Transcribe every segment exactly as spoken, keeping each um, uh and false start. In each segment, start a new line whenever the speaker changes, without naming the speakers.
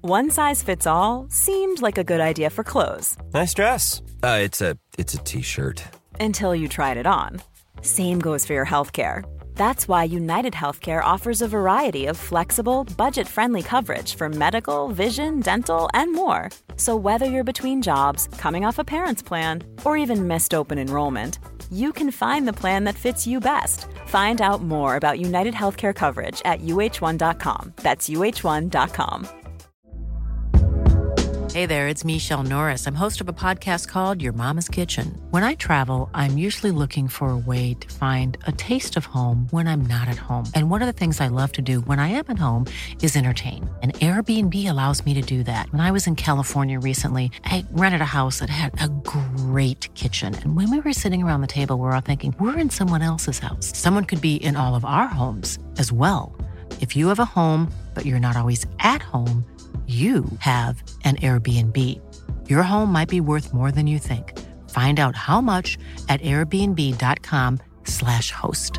One size fits all seemed like a good idea for clothes.
Nice dress. Uh, it's a it's a t-shirt.
Until you tried it on. Same goes for your healthcare. That's why United Healthcare offers a variety of flexible, budget-friendly coverage for medical, vision, dental, and more. So whether you're between jobs, coming off a parent's plan, or even missed open enrollment, you can find the plan that fits you best. Find out more about United Healthcare coverage at U H one dot com. That's U H one dot com.
Hey there, it's Michelle Norris. I'm host of a podcast called Your Mama's Kitchen. When I travel, I'm usually looking for a way to find a taste of home when I'm not at home. And one of the things I love to do when I am at home is entertain. And Airbnb allows me to do that. When I was in California recently, I rented a house that had a great kitchen. And when we were sitting around the table, we were all thinking, we're in someone else's house. Someone could be in all of our homes as well. If you have a home, but you're not always at home, you have an Airbnb. Your home might be worth more than you think. Find out how much at airbnb.com slash host.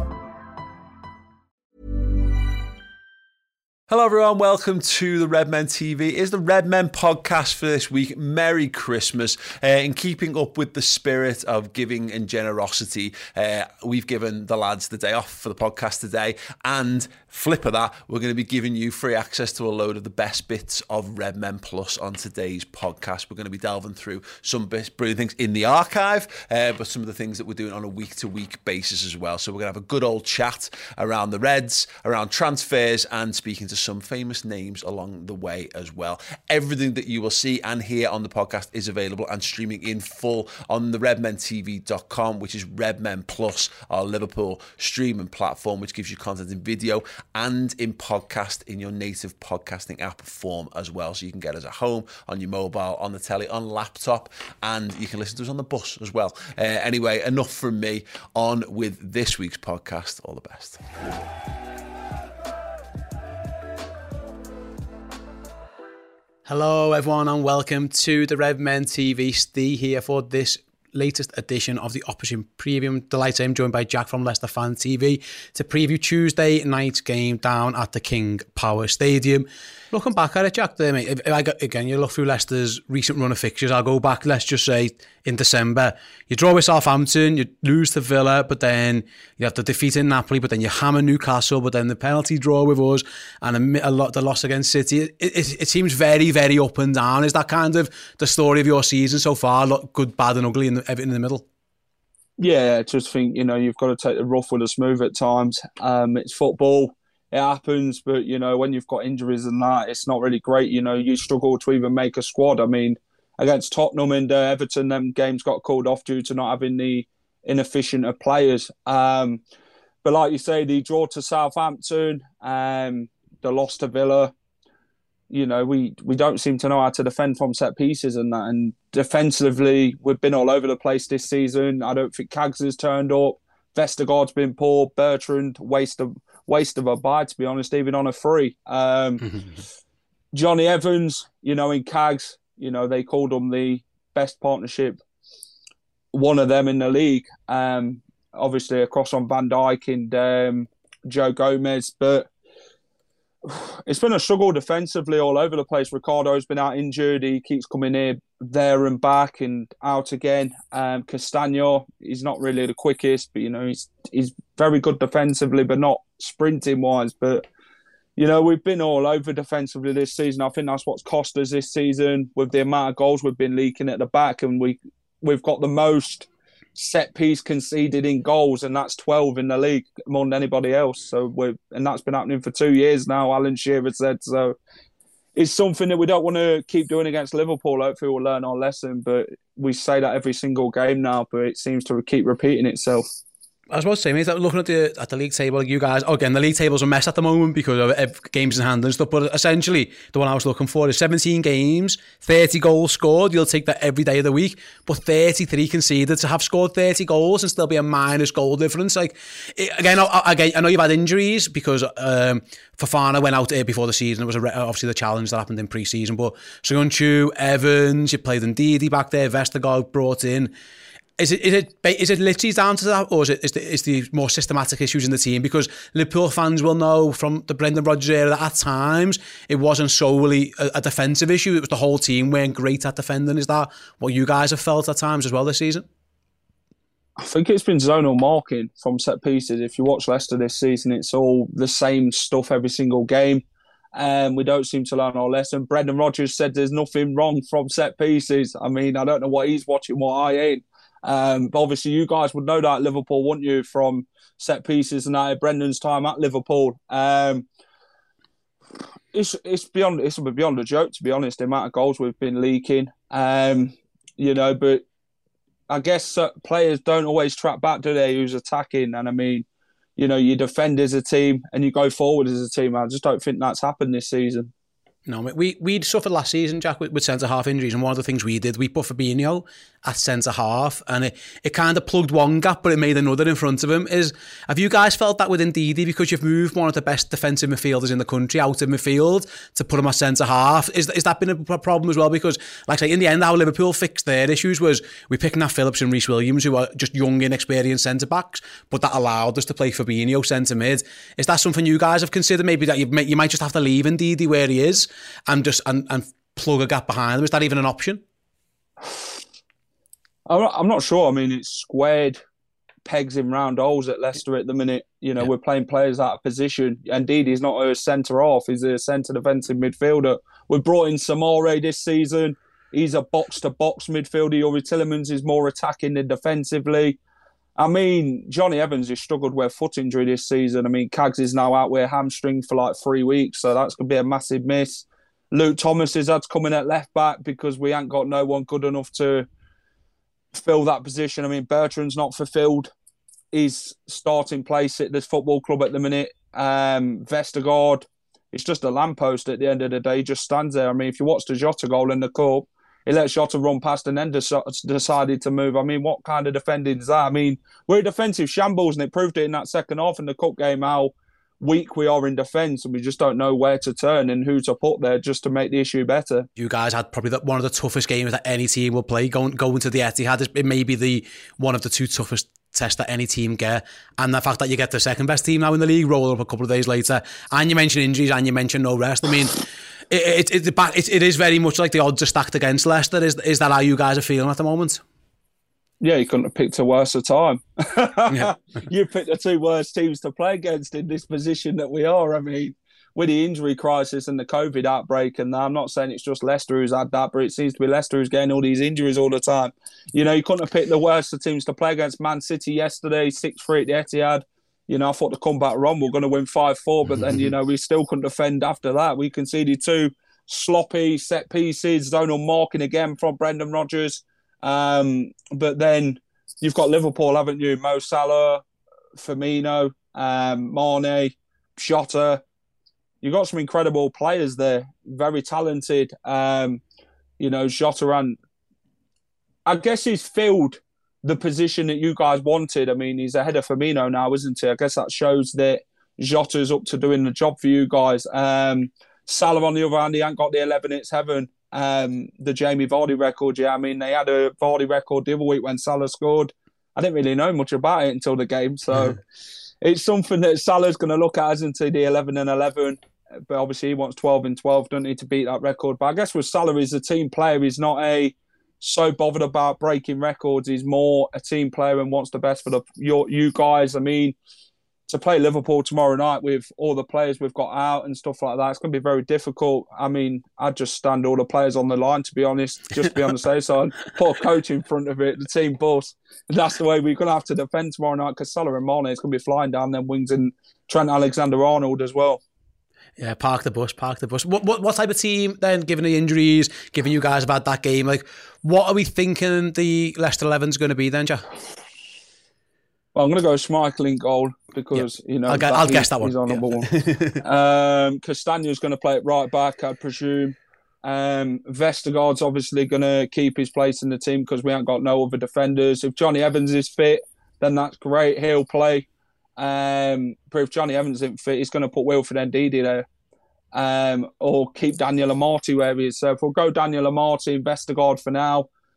Hello everyone, welcome to the Redmen T V. It's the Redmen podcast for this week. Merry Christmas. Uh, in keeping up with the spirit of giving and generosity, uh, we've given the lads the day off for the podcast today, and flip of that, we're going to be giving you free access to a load of the best bits of Redmen Plus on today's podcast. We're going to be delving through some brilliant things in the archive, uh, but some of the things that we're doing on a week-to-week basis as well. So we're going to have a good old chat around the Reds, around transfers, and speaking to some famous names along the way as well. Everything that you will see and hear on the podcast is available and streaming in full on the redmen T V dot com, which is Redmen Plus, our Liverpool streaming platform, which gives you content in video and in podcast in your native podcasting app form as well. So you can get us at home, on your mobile, on the telly, on laptop, and you can listen to us on the bus as well. Uh, anyway, enough from me. On with this week's podcast. All the best.
Hello everyone and welcome to the Redmen T V. Steve here for this latest edition of the Opposition Preview. Delighted I'm joined by Jack from Leicester Fan T V to preview Tuesday night's game down at the King Power Stadium. Looking back at it, Jack, there, mate, if, if I got, again, you look through Leicester's recent run of fixtures, I'll go back, let's just say, in December. You draw with Southampton, you lose to Villa, but then you have the defeat in Napoli, but then you hammer Newcastle, but then the penalty draw with us, and a, a lot the loss against City. It, it, it seems very, very up and down. Is that kind of the story of your season so far? Look, good, bad and ugly, and everything in the middle?
Yeah, I just think, you know, you've got to take the rough with the smooth at times. Um, it's football. It happens, but, you know, when you've got injuries and that, it's not really great. You know, you struggle to even make a squad. I mean, against Tottenham and uh, Everton, them games got called off due to not having the inefficient of players. Um, but like you say, the draw to Southampton, um, the loss to Villa, you know, we, we don't seem to know how to defend from set pieces and that. And defensively, we've been all over the place this season. I don't think Cags has turned up. Vestergaard's been poor. Bertrand, waste of waste of a buy, to be honest, even on a free. Um, Johnny Evans, you know, in Cags, you know, they called him the best partnership, one of them in the league. Um, obviously, across on Van Dijk and um, Joe Gomez, but it's been a struggle defensively all over the place. Ricardo's been out injured. He keeps coming here, there and back and out again. Um, Castagno, he's not really the quickest, but, you know, he's he's very good defensively, but not sprinting-wise. But, you know, we've been all over defensively this season. I think that's what's cost us this season with the amount of goals we've been leaking at the back. And we, we've got the most set-piece conceded in goals, and that's twelve in the league, more than anybody else. So we're, and that's been happening for two years now, Alan Shearer said. So it's something that we don't want to keep doing against Liverpool. Hopefully we'll learn our lesson, but we say that every single game now, but it seems to keep repeating itself.
I was about to say, mate, looking at the at the league table, you guys, again, the league table's a mess at the moment because of games in hand and stuff, but essentially, the one I was looking for is seventeen games, thirty goals scored. You'll take that every day of the week, but thirty-three conceded. To have scored thirty goals and still be a minus goal difference. Like, it, again, I, again, I know you've had injuries because um, Fofana went out there before the season. It was a, obviously the challenge that happened in pre-season, but Soyuncu, Evans, you played Ndidi back there, Vestergaard brought in. Is it is it is it literally down to that, or is it is the, is the more systematic issues in the team? Because Liverpool fans will know from the Brendan Rodgers era that at times it wasn't solely a, a defensive issue; it was the whole team weren't great at defending. Is that what you guys have felt at times as well this season?
I think it's been zonal marking from set pieces. If you watch Leicester this season, it's all the same stuff every single game. And we don't seem to learn our lesson. Brendan Rodgers said there's nothing wrong from set pieces. I mean, I don't know what he's watching, what I ain't. Um, but obviously, you guys would know that at Liverpool, wouldn't you, from set pieces and that Brendan's time at Liverpool. Um, it's it's beyond it's beyond a joke, to be honest. The amount of goals we've been leaking, um, you know. But I guess uh, players don't always track back, do they? Who's attacking? And I mean, you know, you defend as a team and you go forward as a team. I just don't think that's happened this season.
No, we we suffered last season, Jack, with, with centre-half injuries, and one of the things we did, we put Fabinho at centre-half, and it, it kind of plugged one gap, but it made another in front of him. Is Have you guys felt that with Ndidi, because you've moved one of the best defensive midfielders in the country out of midfield to put him at centre-half? Is, is that been a problem as well? Because, like I say, in the end, how Liverpool fixed their issues was we picked Nat Phillips and Reece Williams, who are just young, inexperienced centre-backs, but that allowed us to play Fabinho centre-mid. Is that something you guys have considered? Maybe that you, may, you might just have to leave Ndidi where he is and just and, and plug a gap behind them? Is that even an option?
I'm not, I'm not sure. I mean, it's squared pegs in round holes at Leicester at the minute. You know, yeah. We're playing players out of position. Indeed, he's not a centre-half. He's a centre defensive midfielder. We brought in Samore this season. He's a box-to-box midfielder. Yuri Tillemans is more attacking than defensively. I mean, Johnny Evans has struggled with a foot injury this season. I mean, Cags is now out with a hamstring for like three weeks, so that's going to be a massive miss. Luke Thomas has had to come in at left back because we ain't got no one good enough to fill that position. I mean, Bertrand's not fulfilled his starting place at this football club at the minute. Um, Vestergaard, it's just a lamppost at the end of the day. He just stands there. I mean, if you watch the Jota goal in the cup, he let Jota run past and then decided to move. I mean, what kind of defending is that? I mean, we're a defensive shambles, and it proved it in that second half in the cup game how weak we are in defence, and we just don't know where to turn and who to put there just to make the issue better.
You guys had probably the, one of the toughest games that any team will play going going to the Etihad. It may be the one of the two toughest tests that any team get, and the fact that you get the second best team now in the league roll up a couple of days later, and you mention injuries and you mention no rest. I mean, it it, it, it, it is very much like the odds are stacked against Leicester. Is is that how you guys are feeling at the moment?
Yeah, you couldn't have picked a worse time. Yeah. You picked the two worst teams to play against in this position that we are. I mean, with the injury crisis and the COVID outbreak, and I'm not saying it's just Leicester who's had that, but it seems to be Leicester who's getting all these injuries all the time. You know, you couldn't have picked the worst of teams to play against. Man City yesterday, six three at the Etihad. You know, I thought the comeback run, we're going to win five four, but then, you know, we still couldn't defend after that. We conceded two sloppy set pieces, zonal marking again from Brendan Rodgers. Um, but then you've got Liverpool, haven't you? Mo Salah, Firmino, um, Mane, Jota. You've got some incredible players there, very talented. Um, you know, Jota, and I guess he's filled the position that you guys wanted. I mean, he's ahead of Firmino now, isn't he? I guess that shows that Jota's up to doing the job for you guys. Um, Salah, on the other hand, he ain't got the eleven, it's heaven. Um, the Jamie Vardy record, yeah. I mean, they had a Vardy record the other week when Salah scored. I didn't really know much about it until the game. So it's something that Salah's going to look at, isn't he, the eleven and eleven. But obviously he wants twelve and twelve, doesn't he, to beat that record. But I guess with Salah, he's a team player. He's not a so bothered about breaking records. He's more a team player and wants the best for the your, you guys. I mean, to play Liverpool tomorrow night with all the players we've got out and stuff like that, it's going to be very difficult. I mean, I'd just stand all the players on the line, to be honest, just to be on the safe side. Put a coach in front of it, the team boss. That's the way we're going to have to defend tomorrow night, because Salah and Mane is going to be flying down them wings, and Trent Alexander-Arnold as well.
Yeah, park the bus, park the bus. What, what what type of team then, given the injuries, given you guys have had that game, like, what are we thinking the Leicester eleven's going to be then, Jack?
Well, I'm going to go Schmeichel in goal because, yep. you know,
I'll, get, I'll guess that one.
He's on
yeah.
number one. um, Castagne's going to play it right back, I presume. Um, Vestergaard's obviously going to keep his place in the team because we haven't got no other defenders. If Johnny Evans is fit, then that's great. He'll play. Um, but if Johnny Evans isn't fit, he's going to put Wilfred Ndidi there. Um, or keep Daniel Amati where he is. So if we'll go Daniel Amati, Vestergaard for now,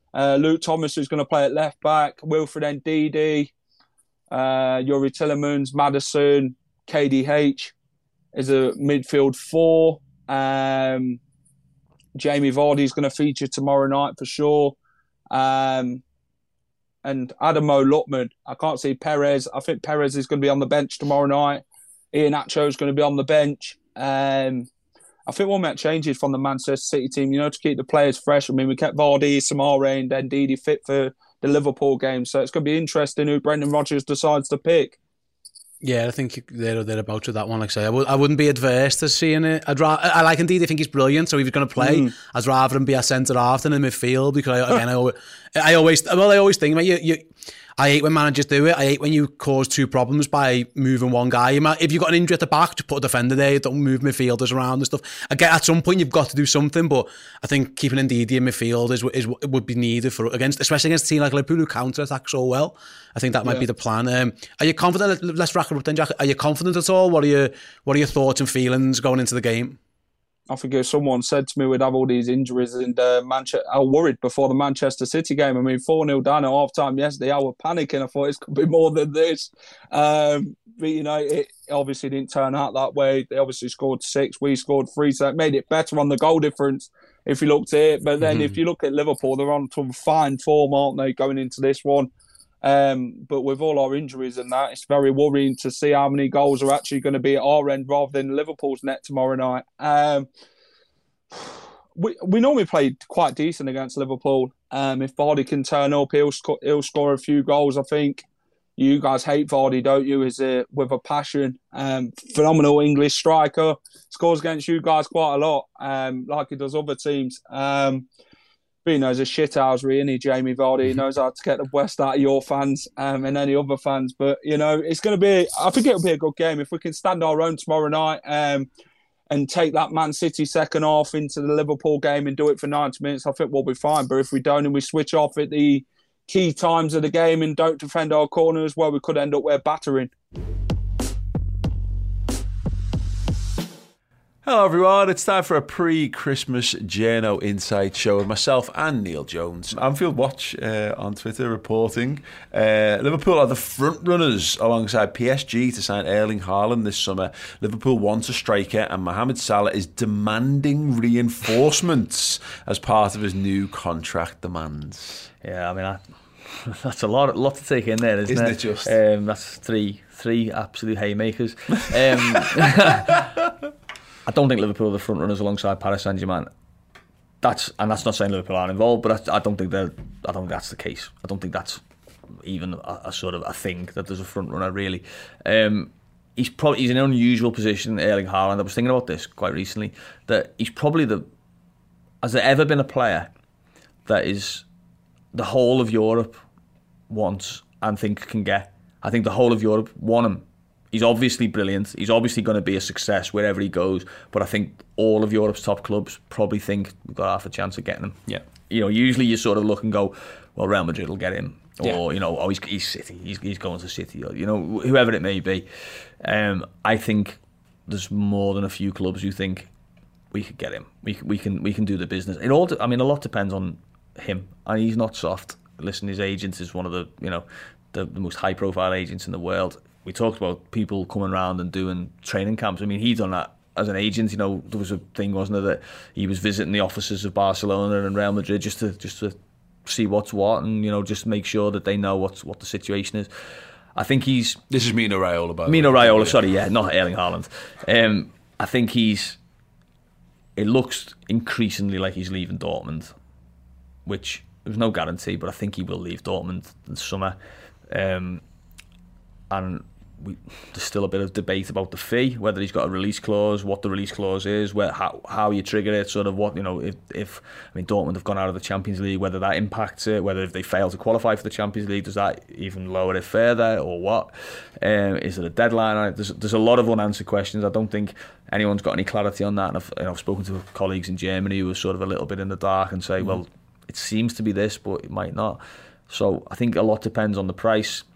Uh, Luke Thomas, who's going to play at left back. Wilfred Ndidi, uh, Yuri Tillemans, Maddison, K D H is a midfield four. Um, Jamie Vardy is going to feature tomorrow night for sure. Um, and Adamo Lutman. I can't see Perez. I think Perez is going to be on the bench tomorrow night. Iheanacho is going to be on the bench. Um, I think we'll make changes from the Manchester City team, you know, to keep the players fresh. I mean, we kept Vardy, Samara and Ndidi fit for the Liverpool game. So it's going to be interesting who Brendan Rodgers decides to pick.
Yeah, I think they're, they're about to that one. Like I say, I, w- I wouldn't be adverse to seeing it. I'd ra- I like Ndidi. I think he's brilliant. So if he's going to play, mm. I'd rather him be a centre half than in midfield because I, again, I always, I always, well, I always think, mate, you, you, I hate when managers do it. I hate when you cause two problems by moving one guy. If you've got an injury at the back, just put a defender there. Don't move midfielders around and stuff. I get at some point you've got to do something, but I think keeping Ndidi in midfield is, is would be needed for against, especially against a team like Liverpool who counter attack so well. I think that might yeah. be the plan. Um, are you confident? Let's rack it up then, Jack. Are you confident at all? What are your What are your thoughts and feelings going into the game?
I think if someone said to me we'd have all these injuries and uh, Manchester, I was worried before the Manchester City game. I mean, four nil down at half time yesterday, I was panicking. I thought it could be more than this. Um, but, you know, it obviously didn't turn out that way. They obviously scored six, we scored three, so it made it better on the goal difference if you looked at it. But then mm-hmm. if you look at Liverpool, they're on some fine form, aren't they, going into this one? Um, but with all our injuries and that, it's very worrying to see how many goals are actually going to be at our end rather than Liverpool's net tomorrow night. Um, we we normally play quite decent against Liverpool. Um, if Vardy can turn up, he'll sco- he'll score a few goals. I think you guys hate Vardy, don't you? Is it with a passion? Um, phenomenal English striker, scores against you guys quite a lot, um, like he does other teams. Um, He knows a shithousery, isn't he, Jamie Vardy? He knows how to get the best out of your fans um, and any other fans. But, you know, it's going to be, I think it'll be a good game. If we can stand our own tomorrow night um, and take that Man City second half into the Liverpool game and do it for ninety minutes, I think we'll be fine. But if we don't and we switch off at the key times of the game and don't defend our corners, well, we could end up with battering.
Hello everyone, it's time for a pre-Christmas Journo Insight show with myself and Neil Jones. Anfield Watch uh, on Twitter reporting uh, Liverpool are the front runners alongside P S G to sign Erling Haaland this summer. Liverpool wants a striker and Mohamed Salah is demanding reinforcements as part of his new contract demands.
Yeah, I mean, I, that's a lot, a lot to take in there, isn't,
isn't
it?
it just?
Um, that's three, three absolute haymakers. Um, I don't think Liverpool are the front runners alongside Paris Saint-Germain. That's and that's not saying Liverpool aren't involved, but I, I don't think they're. I don't think that's the case. I don't think that's even a, a sort of a thing that there's a front runner really. Um, he's probably he's in an unusual position, Erling Haaland. I was thinking about this quite recently. That he's probably the. Has there ever been a player that is the whole of Europe wants and think can get? I think the whole of Europe want him. He's obviously brilliant. He's obviously going to be a success wherever he goes. But I think all of Europe's top clubs probably think we've got half a chance of getting him.
Yeah.
You know, usually you sort of look and go, well, Real Madrid will get him. Or,
yeah.
you know, oh, he's, he's City. He's, he's going to City. Or, you know, whoever it may be. Um, I think there's more than a few clubs who think we could get him. We, we can we can do the business. It all. I mean, a lot depends on him. And he's not soft. Listen, his agent is one of the, you know, the, the most high-profile agents in the world. We talked about people coming around and doing training camps. I mean, he's done that as an agent. You know, there was a thing, wasn't there, that he was visiting the offices of Barcelona and Real Madrid just to just to see what's what and, you know, just make sure that they know what's what the situation is. I think he's...
This is Mino Raiola, by the way.
Mino Raiola, sorry, yeah, not Erling Haaland. Um, I think he's... It looks increasingly like he's leaving Dortmund, which there's no guarantee, but I think he will leave Dortmund in the summer. Um, and... We, there's still a bit of debate about the fee, whether he's got a release clause, what the release clause is, where how how you trigger it, sort of what, you know, if, if I mean, Dortmund have gone out of the Champions League, whether that impacts it, whether if they fail to qualify for the Champions League, does that even lower it further, or what? Um, is it a deadline on it? There's, there's a lot of unanswered questions. I don't think anyone's got any clarity on that, and I've, you know, I've spoken to colleagues in Germany who are sort of a little bit in the dark and say, mm-hmm. well, it seems to be this, but it might not. So I think a lot depends on the price.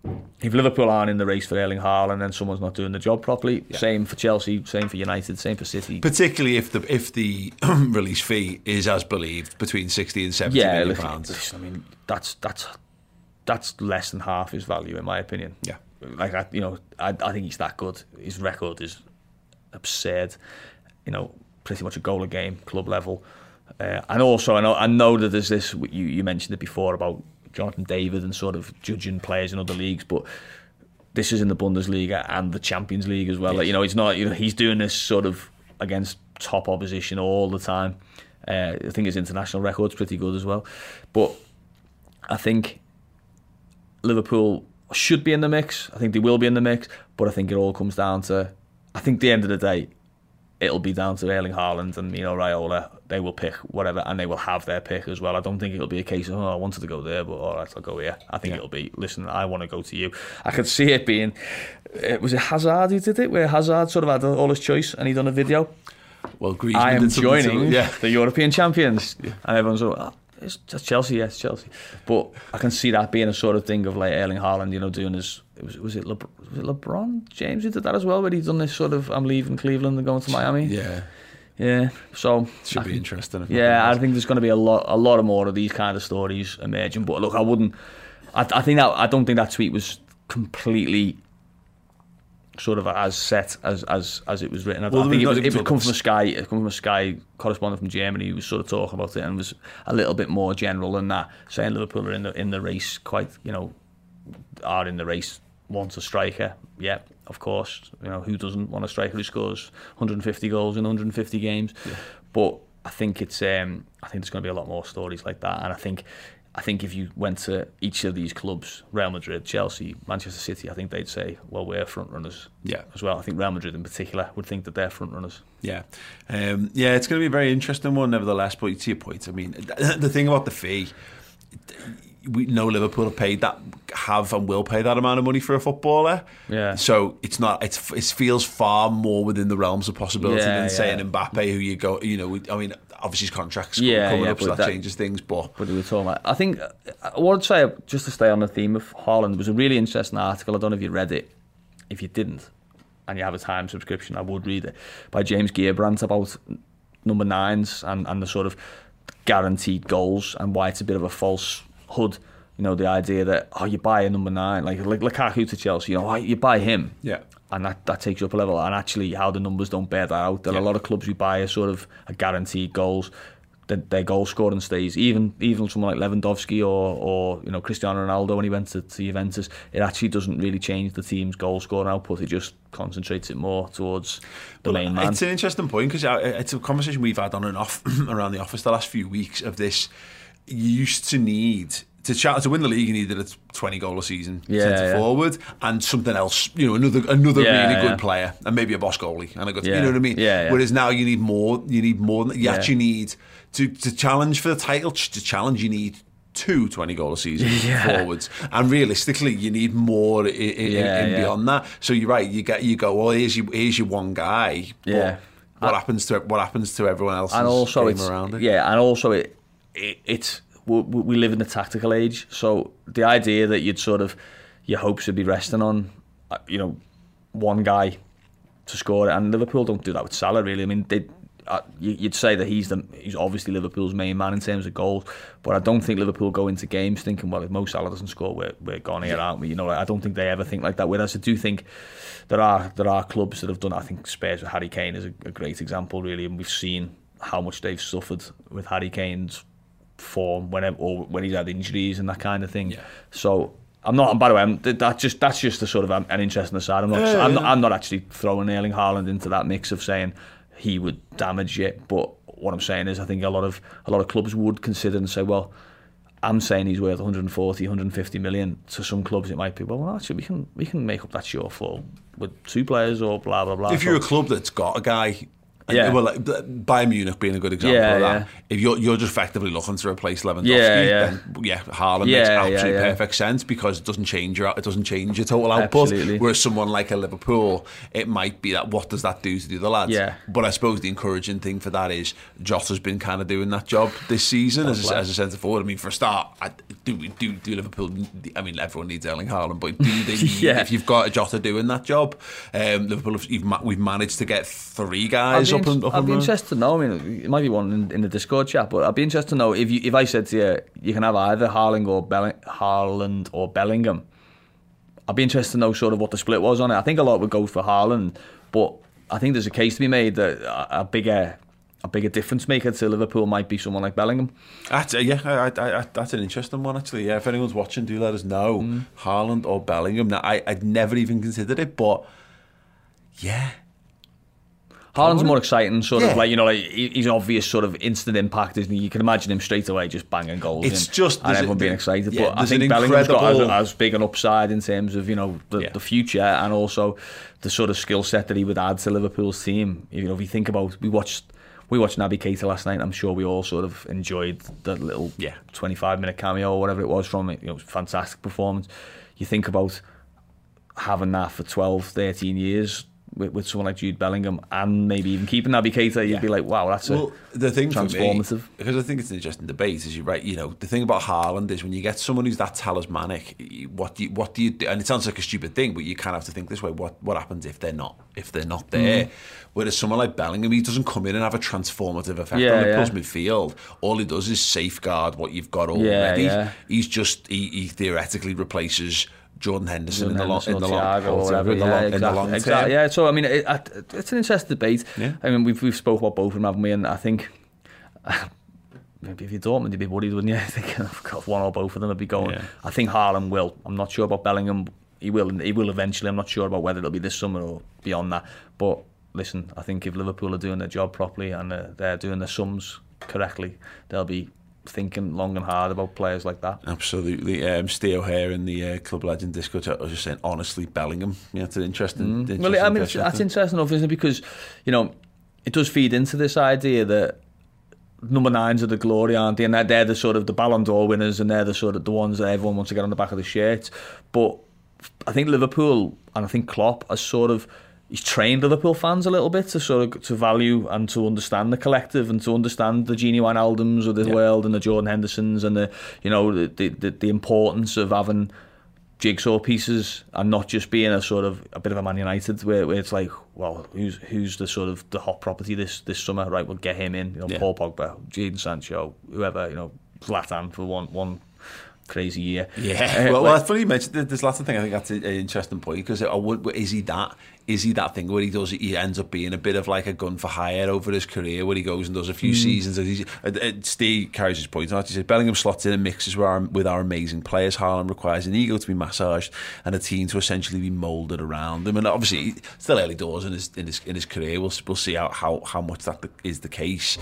if Liverpool aren't in the race for Erling Haaland, then someone's not doing the job properly. Yeah. Same for Chelsea, same for United, same for City.
Particularly if the if the release fee is as believed, between sixty and seventy
yeah,
million
listen,
pounds.
Listen, I mean, that's that's that's less than half his value, in my opinion.
Yeah,
like I, you know, I I think he's that good. His record is absurd. You know, pretty much a goal a game, club level. Uh, and also, I know I know that there's this. You you mentioned it before about Jonathan David and sort of judging players in other leagues, but this is in the Bundesliga and the Champions League as well. Yes. Like, you know, he's not. You know, he's doing this sort of against top opposition all the time. Uh, I think his international record's pretty good as well. But I think Liverpool should be in the mix. I think they will be in the mix. But I think it all comes down to. I think at the end of the day, it'll be down to Erling Haaland and Mino Raiola. They will pick whatever, and they will have their pick as well. I don't think it'll be a case of, oh, I wanted to go there, but all right, I'll go here. I think yeah. it'll be, listen, I want to go to you. I could see it being, it was it Hazard who did it, where Hazard sort of had all his choice and he done a video.
Well, Griezmann
I am joining
yeah.
the European champions. Yeah. And everyone's like, oh, it's Chelsea, yes, yeah, Chelsea. But I can see that being a sort of thing of like Erling Haaland, you know, doing his, it was, was, it Le, was it LeBron James who did that as well, where he's done this sort of, I'm leaving Cleveland and going to Miami?
Yeah.
Yeah, so
should
I
be
think,
interesting. If
yeah, I think there's going to be a lot, a lot of more of these kind of stories emerging. But look, I wouldn't. I, I think that I don't think that tweet was completely sort of as set as as, as it was written. I, well, I think it was. It would come from a Sky, it come from a Sky correspondent from Germany who was sort of talking about it and was a little bit more general than that, saying Liverpool are in the in the race, quite you know, are in the race. Want a striker, yeah, of course. You know, who doesn't want a striker who scores one hundred fifty goals in one hundred fifty games? Yeah. But I think it's, um, I think there's going to be a lot more stories like that. And I think, I think if you went to each of these clubs, Real Madrid, Chelsea, Manchester City, I think they'd say, well, we're front runners.
Yeah.
As well, I think Real Madrid in particular would think that they're front runners.
Yeah, um, yeah, it's going to be a very interesting one, nevertheless. But to your point, I mean, the thing about the fee. We know Liverpool have paid that, have and will pay that amount of money for a footballer. Yeah. So it's not. It's it feels far more within the realms of possibility yeah, than yeah. saying Mbappe, who you go. You know, I mean, obviously his contract's yeah, coming yeah, up, so that, that changes things. But
but we were talking about. I think I would say, just to stay on the theme of Haaland, there was a really interesting article. I don't know if you read it. If you didn't, and you have a Time subscription, I would read it, by James Gearbrandt about number nines and and the sort of guaranteed goals and why it's a bit of a false hood, you know, the idea that oh, you buy a number nine, like like Lukaku to Chelsea, you know, you buy him, yeah, and that, that takes you up a level. And actually, how the numbers don't bear that out. There are yeah. a lot of clubs who buy a sort of a guaranteed goals, that their goal scoring stays. Even even someone like Lewandowski or or you know Cristiano Ronaldo when he went to, to Juventus, it actually doesn't really change the team's goal scoring output. It just concentrates it more towards the well, main man.
It's an interesting point because it's a conversation we've had on and off around the office the last few weeks of this. You used to need to ch- to win the league. You needed a twenty goal a season
yeah,
centre
yeah.
forward and something else. You know, another another
yeah,
really
yeah.
good player and maybe a boss goalie and a good.
Yeah.
You know what I mean?
Yeah, yeah.
Whereas now you need more. You need more. You
yeah. actually
need to to challenge for the title. To challenge, you need two twenty goal a season yeah. forwards, and realistically, you need more in, in,
yeah,
in
yeah.
beyond that. So you're right. You get you go. Well, here's your here's your one guy.
Yeah.
What and, happens to what happens to everyone else?
And also,
game
it's
around it?
yeah, and also it, it it's. We live in the tactical age, so the idea that you'd sort of your hopes would be resting on, you know, one guy to score it, and Liverpool don't do that with Salah really. I mean, they, uh, you'd say that he's the he's obviously Liverpool's main man in terms of goals, but I don't think Liverpool go into games thinking, well, if Mo Salah doesn't score, we're we're gone here, aren't we? You know, I don't think they ever think like that. Whereas I do think there are there are clubs that have done. I think Spurs with Harry Kane is a, a great example, really, and we've seen how much they've suffered with Harry Kane's form whenever or when he's had injuries and that kind of thing. Yeah. So I'm not. And by the way, I'm, that just that's just a sort of an interesting aside. I'm not. Yeah, I'm, yeah. not I'm not actually throwing Erling Haaland into that mix of saying he would damage it. But what I'm saying is, I think a lot of a lot of clubs would consider and say, well, I'm saying he's worth one hundred forty, one hundred fifty million. To some clubs, it might be, well, well actually, we can we can make up that shortfall with two players or blah blah blah.
If you're a club that's got a guy
Yeah.
Well, like, Bayern Munich being a good example
Yeah,
of that.
yeah.
If you're you're just effectively looking to replace Lewandowski,
Yeah, yeah.
then yeah, Haaland
Yeah,
makes
yeah,
absolute
yeah.
perfect sense because it doesn't change your it doesn't change your total output.
Absolutely.
Whereas someone like a Liverpool, it might be that what does that do to the other lads?
Yeah.
But I suppose the encouraging thing for that is Jota's been kind of doing that job this season as a, as a centre forward. I mean, for a start, I, do do do Liverpool? I mean, everyone needs Erling Haaland, but do they?
Yeah.
If you've got a Jota doing that job, um, Liverpool, have, you've, we've managed to get three guys
I'd
up
be,
and up
I'd
and
be
running.
interested to know. I mean, it might be one in, in the Discord chat, but I'd be interested to know if you if I said to you, you can have either Haaland or Belling, Haaland or Bellingham. I'd be interested to know sort of what the split was on it. I think a lot would go for Haaland, but I think there's a case to be made that a, a bigger a bigger difference maker to Liverpool might be someone like Bellingham.
That's, uh, yeah, I, I, I, that's an interesting one actually. Yeah, if anyone's watching, do let us know. Mm. Haaland or Bellingham. Now, I, I'd never even considered it, but yeah.
Haaland's more exciting, sort
yeah.
of like, you know, like he's an obvious sort of instant impact, isn't he? You can imagine him straight away just banging goals.
It's
in,
just
and everyone
a,
being excited.
Yeah,
but I think Bellingham's
incredible...
got as, as big an upside in terms of, you know, the, yeah. the future and also the sort of skill set that he would add to Liverpool's team. You know, if you think about, we watched we watched Naby Keita last night. I'm sure we all sort of enjoyed that little
yeah.
twenty-five minute cameo or whatever it was from it. You know, fantastic performance. You think about having that for twelve, thirteen years. With, with someone like Jude Bellingham and maybe even keeping Naby Keita, you'd yeah. be like, wow, that's
well,
a
the thing
transformative.
For me, because I think it's an interesting debate, is you're right, you know, the thing about Haaland is when you get someone who's that talismanic, what do you, what do you do? And it sounds like a stupid thing, but you kind of have to think this way, what what happens if they're not if they're not there? Mm. Whereas someone like Bellingham, he doesn't come in and have a transformative effect
yeah,
on Liverpool's
yeah.
midfield. All he does is safeguard what you've got already.
Yeah, yeah.
He's just, he, he theoretically replaces Jordan Henderson,
Jordan
in, the
Henderson
long, in, the long,
or whatever,
in, the
yeah,
long,
exactly,
in the long term.
Exactly, yeah, so I mean, it, it, it's an interesting debate.
Yeah.
I mean, we've we've spoken about both of them, haven't we? And I think maybe if you're Dortmund, you'd be worried, wouldn't you? I think I've got one or both of them would be going. Yeah. I think Haaland will. I'm not sure about Bellingham. He will. He will eventually. I'm not sure about whether it'll be this summer or beyond that. But listen, I think if Liverpool are doing their job properly and uh, they're doing their sums correctly, they'll be thinking long and hard about players like that.
Absolutely. Um, Steve O'Hare in the uh, Club Legend Discord, I was just saying, honestly, Bellingham. Yeah, it's an interesting. Mm. interesting
well, I mean, it's,
question,
that's interesting enough, isn't it? Because, you know, it does feed into this idea that number nines are the glory, aren't they? And they're, they're the sort of the Ballon d'Or winners, and they're the sort of the ones that everyone wants to get on the back of the shirt. But I think Liverpool and I think Klopp are sort of. He's trained Liverpool fans a little bit to sort of to value and to understand the collective and to understand the Gini Wijnaldums of the yeah. world and the Jordan Hendersons and the you know the, the the importance of having jigsaw pieces and not just being a sort of a bit of a Man United where, where it's like, well, who's who's the sort of the hot property this this summer, right? We'll get him in, you know, yeah. Paul Pogba, Jadon Sancho, whoever, you know, Zlatan for one one. Crazy year.
Yeah. Uh, well, well, it's funny you mentioned this last thing. I think that's an interesting point because is he that? Is he that thing where he does? He ends up being a bit of like a gun for hire over his career, where he goes and does a few mm. seasons. He's, uh, uh, Steve carries his point out. He says Bellingham slots in and mixes with our, with our amazing players. Haaland requires an ego to be massaged and a team to essentially be moulded around him. And obviously, still early doors in his in his in his career. We'll we'll see how how, how much that is the case.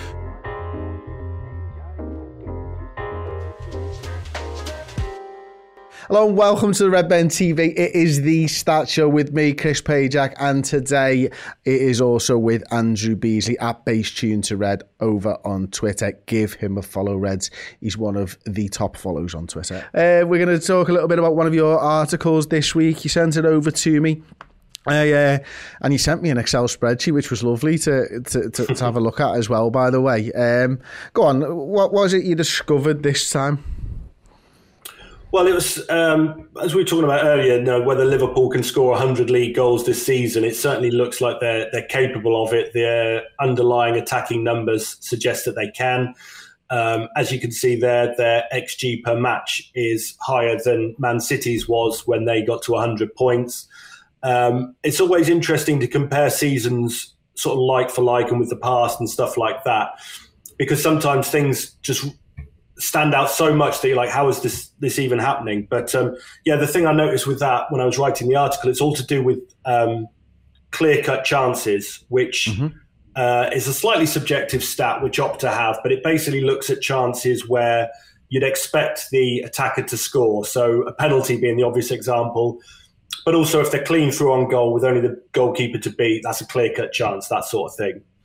Hello and welcome to the Red Men T V. It is the Stat Show with me, Chris Pajak, and today it is also with Andrew Beasley at Base Tune to Red over on Twitter. Give him a follow, Reds. He's one of the top follows on Twitter. Uh, we're going to talk a little bit about one of your articles this week. You sent it over to me. Uh, uh, and you sent me an Excel spreadsheet, which was lovely to to, to, to have a look at as well, by the way. Um, go on, what was it you discovered this time?
Well, it was, um, as we were talking about earlier, you know, whether Liverpool can score one hundred league goals this season. It certainly looks like they're they're capable of it. Their underlying attacking numbers suggest that they can. Um, as you can see there, their X G per match is higher than Man City's was when they got to one hundred points. Um, it's always interesting to compare seasons sort of like for like and with the past and stuff like that, because sometimes things just stand out so much that you're like, how is this this even happening? But um, yeah, the thing I noticed with that when I was writing the article, it's all to do with um, clear-cut chances, which mm-hmm. uh, is a slightly subjective stat which Opta have, but it basically looks at chances where you'd expect the attacker to score. So a penalty being the obvious example, but also if they're clean through on goal with only the goalkeeper to beat, that's a clear-cut chance, that sort of thing.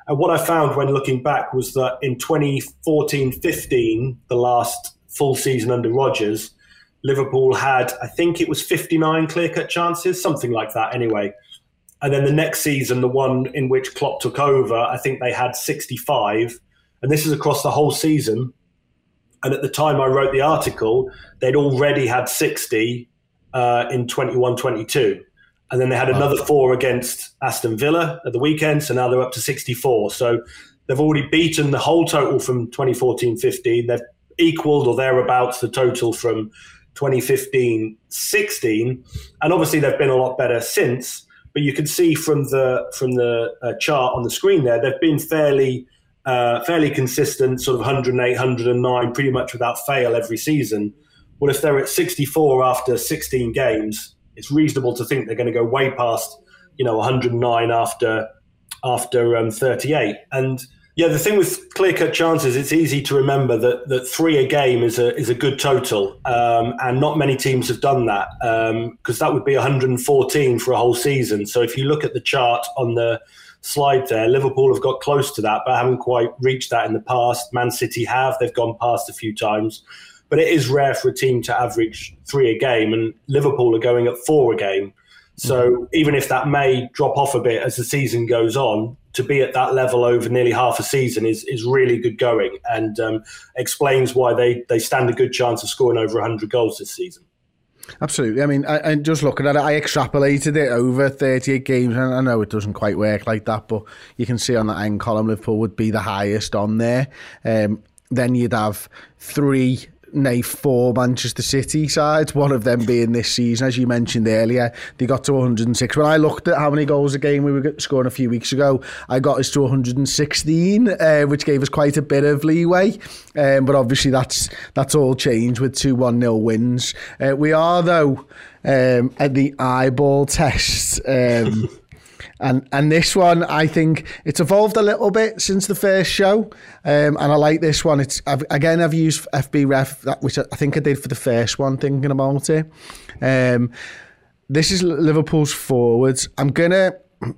And what I found when looking back was that in twenty fourteen fifteen, the last full season under Rodgers, Liverpool had, I think it was fifty-nine clear-cut chances, something like that anyway. And then the next season, the one in which Klopp took over, I think they had sixty-five. And this is across the whole season. And at the time I wrote the article, they'd already had sixty uh, in twenty-one twenty-two. And then they had another four against Aston Villa at the weekend. So now they're up to sixty-four. So they've already beaten the whole total from twenty fourteen fifteen. They've equaled or thereabouts the total from twenty fifteen sixteen. And obviously they've been a lot better since. But you can see from the from the uh, chart on the screen there, they've been fairly uh, fairly consistent, sort of one hundred eight, one hundred nine, pretty much without fail every season. Well, if they're at sixty-four after sixteen games, it's reasonable to think they're going to go way past, you know, one hundred nine after after um, thirty-eight. And yeah, the thing with clear-cut chances, it's easy to remember that that three a game is a is a good total, um, and not many teams have done that, because um, that would be one hundred fourteen for a whole season. So if you look at the chart on the slide there, Liverpool have got close to that, but haven't quite reached that in the past. Man City have; they've gone past a few times, but it is rare for a team to average three a game, and Liverpool are going at four a game. So mm-hmm. even if that may drop off a bit as the season goes on, to be at that level over nearly half a season is is really good going, and um, explains why they, they stand a good chance of scoring over one hundred goals this season.
Absolutely. I mean, I, and just looking at it, I extrapolated it over thirty-eight games, and I know it doesn't quite work like that, but you can see on that end column, Liverpool would be the highest on there. Um, then you'd have three... nay, four Manchester City sides, one of them being this season, as you mentioned earlier. They got to one hundred six. When I looked at how many goals a game we were scoring a few weeks ago, I got us to one hundred sixteen, uh, which gave us quite a bit of leeway. Um, but obviously that's that's all changed with two one nil wins. Uh, we are, though, um, at the eyeball test. Um And and this one, I think it's evolved a little bit since the first show, um, and I like this one. It's I've, again I've used F B Ref, which I think I did for the first one, thinking about it. Um, this is Liverpool's forwards. I'm gonna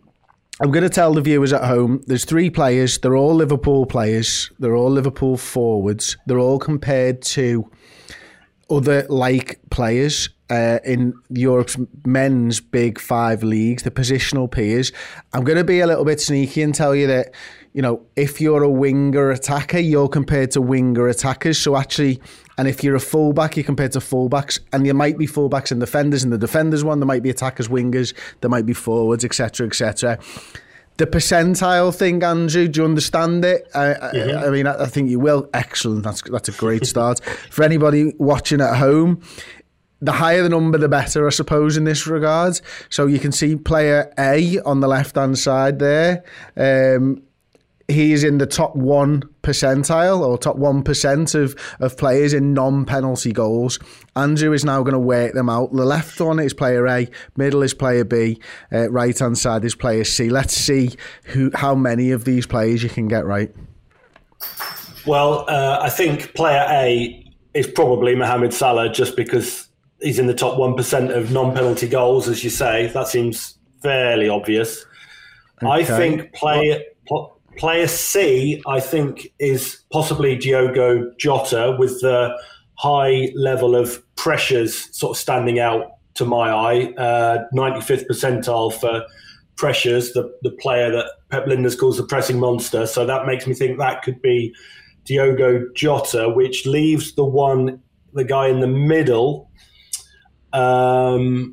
I'm gonna tell the viewers at home. There's three players. They're all Liverpool players. They're all Liverpool forwards. They're all compared to other like players uh, in Europe's men's big five leagues, the positional peers. I'm going to be a little bit sneaky and tell you that, you know, if you're a winger attacker, you're compared to winger attackers. So actually, and if you're a fullback, you're compared to fullbacks, and there might be fullbacks and defenders. In the defenders one, there might be attackers, wingers, there might be forwards, et cetera, et cetera. The percentile thing, Andrew, do you understand it? I, mm-hmm. I, I mean, I, I think you will. Excellent. That's that's a great start. For anybody watching at home, the higher the number, the better, I suppose, in this regard. So you can see player A on the left-hand side there. Um, he is in the top one percentile or top one percent of, of players in non-penalty goals. Andrew is now going to work them out. The left one is player A, middle is player B, uh, right-hand side is player C. Let's see who how many of these players you can get right.
Well, uh, I think player A is probably Mohamed Salah, just because he's in the top one percent of non-penalty goals, as you say. That seems fairly obvious. Okay. I think player... Pl- Player C, I think, is possibly Diogo Jota, with the high level of pressures sort of standing out to my eye. Uh, ninety-fifth percentile for pressures, the, the player that Pep Lijnders calls the pressing monster. So that makes me think that could be Diogo Jota, which leaves the one, the guy in the middle, um,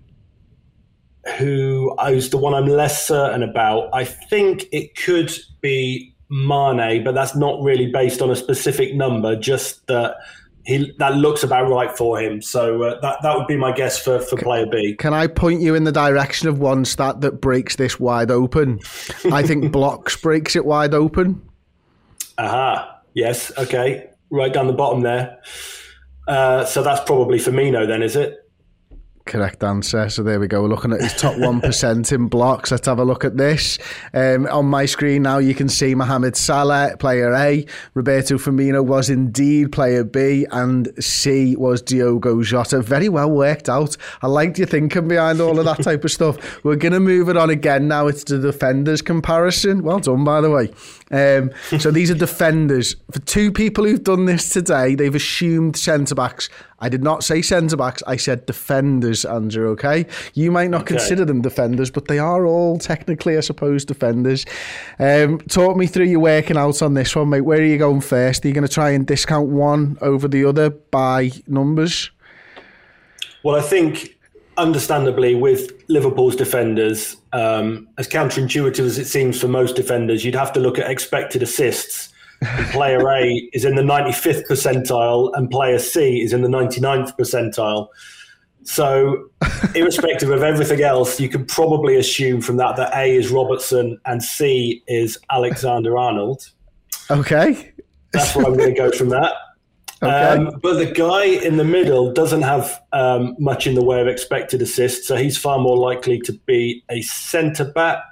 who is the one I'm less certain about. I think it could be Mane, but that's not really based on a specific number, just that he that looks about right for him. So uh, that that would be my guess for, for player B.
Can I point you in the direction of one stat that breaks this wide open? I think blocks breaks it wide open.
Aha, yes, okay. Right down the bottom there. Uh, so that's probably Firmino then, is it?
Correct answer. So there we go. We're looking at his top one percent in blocks. Let's have a look at this. Um, on my screen now, you can see Mohamed Salah, player A. Roberto Firmino was indeed player B. And C was Diogo Jota. Very well worked out. I liked your thinking behind all of that type of stuff. We're going to move it on again now. It's the defenders comparison. Well done, by the way. Um, so these are defenders. For two people who've done this today, they've assumed centre-backs. I did not say centre-backs, I said defenders, Andrew, okay? You might not okay. consider them defenders, but they are all technically, I suppose, defenders. Um, talk me through your working out on this one, mate. Where are you going first? Are you going to try and discount one over the other by numbers?
Well, I think, understandably, with Liverpool's defenders, um, as counterintuitive as it seems for most defenders, you'd have to look at expected assists. And player A is in the ninety-fifth percentile and player C is in the ninety-ninth percentile. So irrespective of everything else, you can probably assume from that that A is Robertson and C is Alexander-Arnold.
Okay.
That's what I'm going to go from that. Okay. Um, but the guy in the middle doesn't have um, much in the way of expected assists, so he's far more likely to be a centre-back.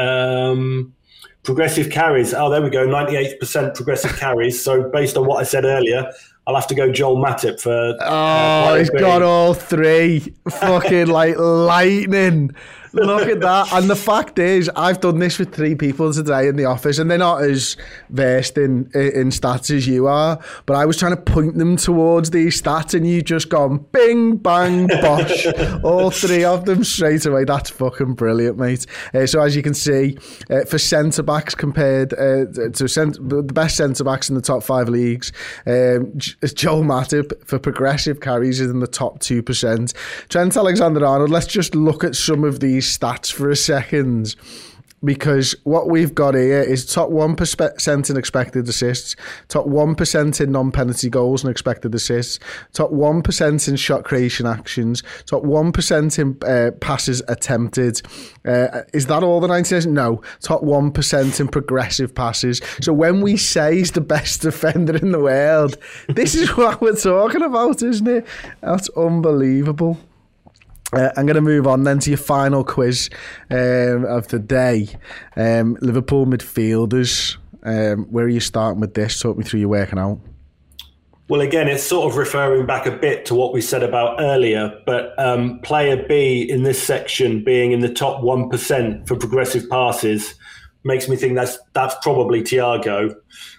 Um, progressive carries. Oh, there we go, ninety-eight percent progressive carries. So based on what I said earlier, I'll have to go Joel Matip for... Uh,
oh, he's got all three. Fucking like lightning. Look at that. And the fact is, I've done this with three people today in the office, and they're not as versed in, in stats as you are, but I was trying to point them towards these stats, and you just gone bing, bang, bosh. All three of them straight away. That's fucking brilliant, mate. Uh, so as you can see, uh, for centre-backs compared uh, to cent- the best centre-backs in the top five leagues, um, Joel Matip for progressive carries is in the top two percent. Trent Alexander-Arnold, let's just look at some of these stats for a second, because what we've got here is top one percent in expected assists, top one percent in non-penalty goals and expected assists, top one percent in shot creation actions, top one percent in uh, passes attempted. Uh, is that all the ninety? No, top one percent in progressive passes. So when we say he's the best defender in the world, this is what we're talking about, isn't it? That's unbelievable. Uh, I'm going to move on then to your final quiz um, of the day. Um, Liverpool midfielders. Um, where are you starting with this? Talk me through your working out.
Well, again, it's sort of referring back a bit to what we said about earlier, but um, player B in this section being in the top one percent for progressive passes makes me think that's that's probably Thiago.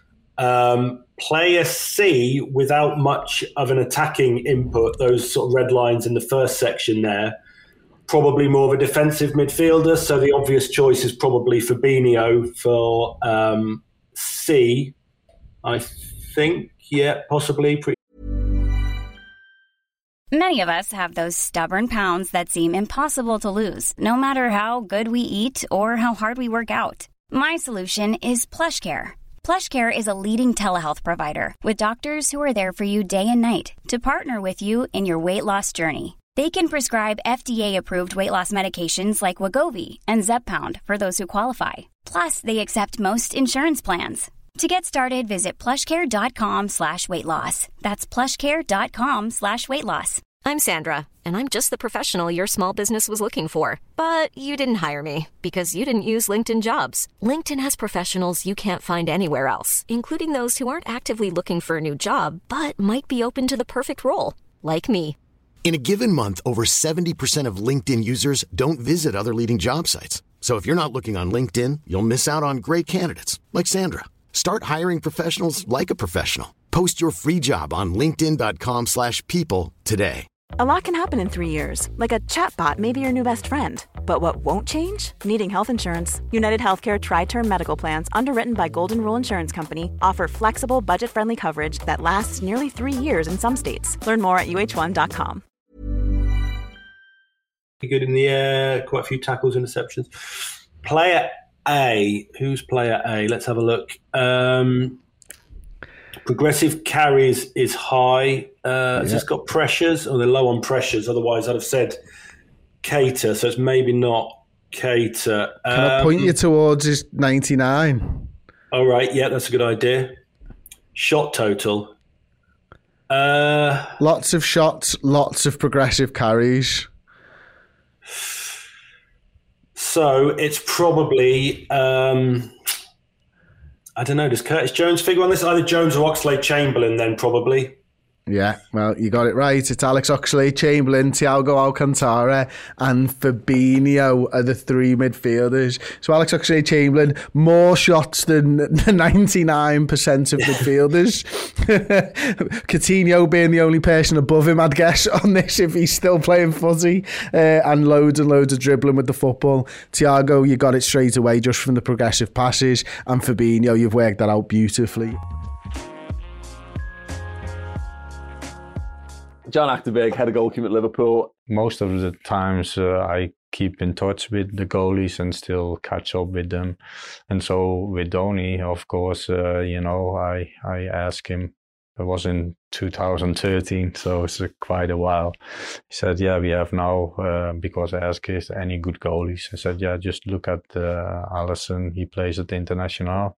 Um, Player C, without much of an attacking input, those sort of red lines in the first section there, probably more of a defensive midfielder. So the obvious choice is probably Fabinho for um, C, I think. Yeah, possibly. Pretty-
Many of us have those stubborn pounds that seem impossible to lose, no matter how good we eat or how hard we work out. My solution is PlushCare. PlushCare is a leading telehealth provider with doctors who are there for you day and night to partner with you in your weight loss journey. They can prescribe F D A-approved weight loss medications like Wegovy and Zepbound for those who qualify. Plus, they accept most insurance plans. To get started, visit plushcare.com slash weight loss. That's plushcare.com slash weight loss.
I'm Sandra, and I'm just the professional your small business was looking for. But you didn't hire me because you didn't use LinkedIn Jobs. LinkedIn has professionals you can't find anywhere else, including those who aren't actively looking for a new job, but might be open to the perfect role, like me.
In a given month, over seventy percent of LinkedIn users don't visit other leading job sites. So if you're not looking on LinkedIn, you'll miss out on great candidates, like Sandra. Start hiring professionals like a professional. Post your free job on linkedin.com slash people today.
A lot can happen in three years, like a chatbot may be your new best friend. But what won't change? Needing health insurance. United Healthcare Tri-Term Medical Plans, underwritten by Golden Rule Insurance Company, offer flexible, budget-friendly coverage that lasts nearly three years in some states. Learn more at U H one dot com.
Good in the air, quite a few tackles, interceptions. Player A. Who's player A? Let's have a look. Um... Progressive carries is high. Uh, yeah. Has this got pressures? Or oh, they're low on pressures. Otherwise, I'd have said Keita. So it's maybe not Keita.
Can um, I point you towards his ninety-nine?
All right. Yeah, that's a good idea. Shot total. Uh,
lots of shots, lots of progressive carries.
So it's probably, um, I don't know, does Curtis Jones figure on this? Either Jones or Oxlade-Chamberlain then, probably.
Yeah, well, you got it right. It's Alex Oxlade-Chamberlain, Thiago Alcantara and Fabinho are the three midfielders. So Alex Oxlade-Chamberlain, more shots than ninety-nine percent of midfielders. Coutinho being the only person above him, I'd guess, on this if he's still playing footy. Uh, and loads and loads of dribbling with the football. Thiago, you got it straight away just from the progressive passes. And Fabinho, you've worked that out beautifully.
John Achterberg, head of goalkeeper at Liverpool.
Most of the times uh, I keep in touch with the goalies and still catch up with them. And so with Donny, of course, uh, you know, I, I asked him, it was in two thousand thirteen, so it's uh, quite a while. He said, yeah, we have now, uh, because I asked, is there any good goalies? I said, yeah, just look at uh, Alisson, he plays at the International.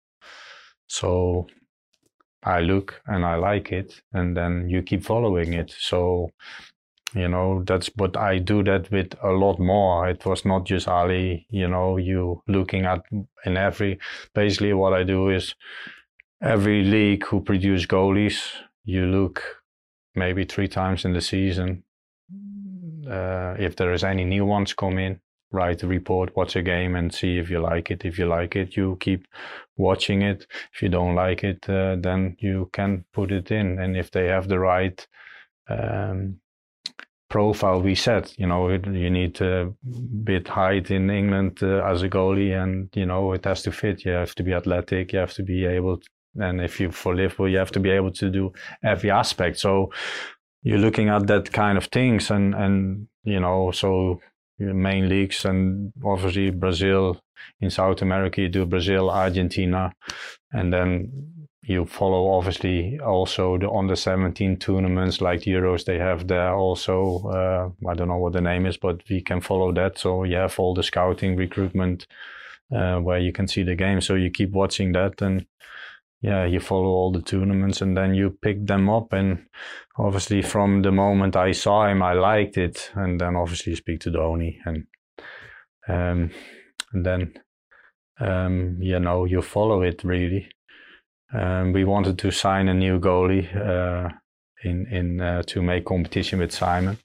So I look and I like it, and then you keep following it. So, you know, that's, but I do that with a lot more. It was not just Ali, you know, you looking at in every, basically what I do is every league who produce goalies, you look maybe three times in the season. Uh, if there is any new ones come in, write a report, watch a game and see if you like it. If you like it, you keep watching it. If you don't like it, uh, then you can put it in. And if they have the right um, profile we set, you know, it, you need a bit height in England uh, as a goalie, and, you know, it has to fit. You have to be athletic, you have to be able to, and if you for Liverpool, you have to be able to do every aspect. So you're looking at that kind of things, and, and you know, so main leagues, and obviously Brazil, in South America you do Brazil, Argentina, and then you follow obviously also the under seventeen tournaments like the Euros they have there also. uh, I don't know what the name is, but we can follow that. So you have all the scouting recruitment uh, where you can see the game, so you keep watching that, and yeah, you follow all the tournaments, and then you pick them up. And obviously from the moment I saw him, I liked it. And then obviously you speak to Donny, and um, and then, um, you know, you follow it really. Um, we wanted to sign a new goalie uh, in, in uh, to make competition with Simon.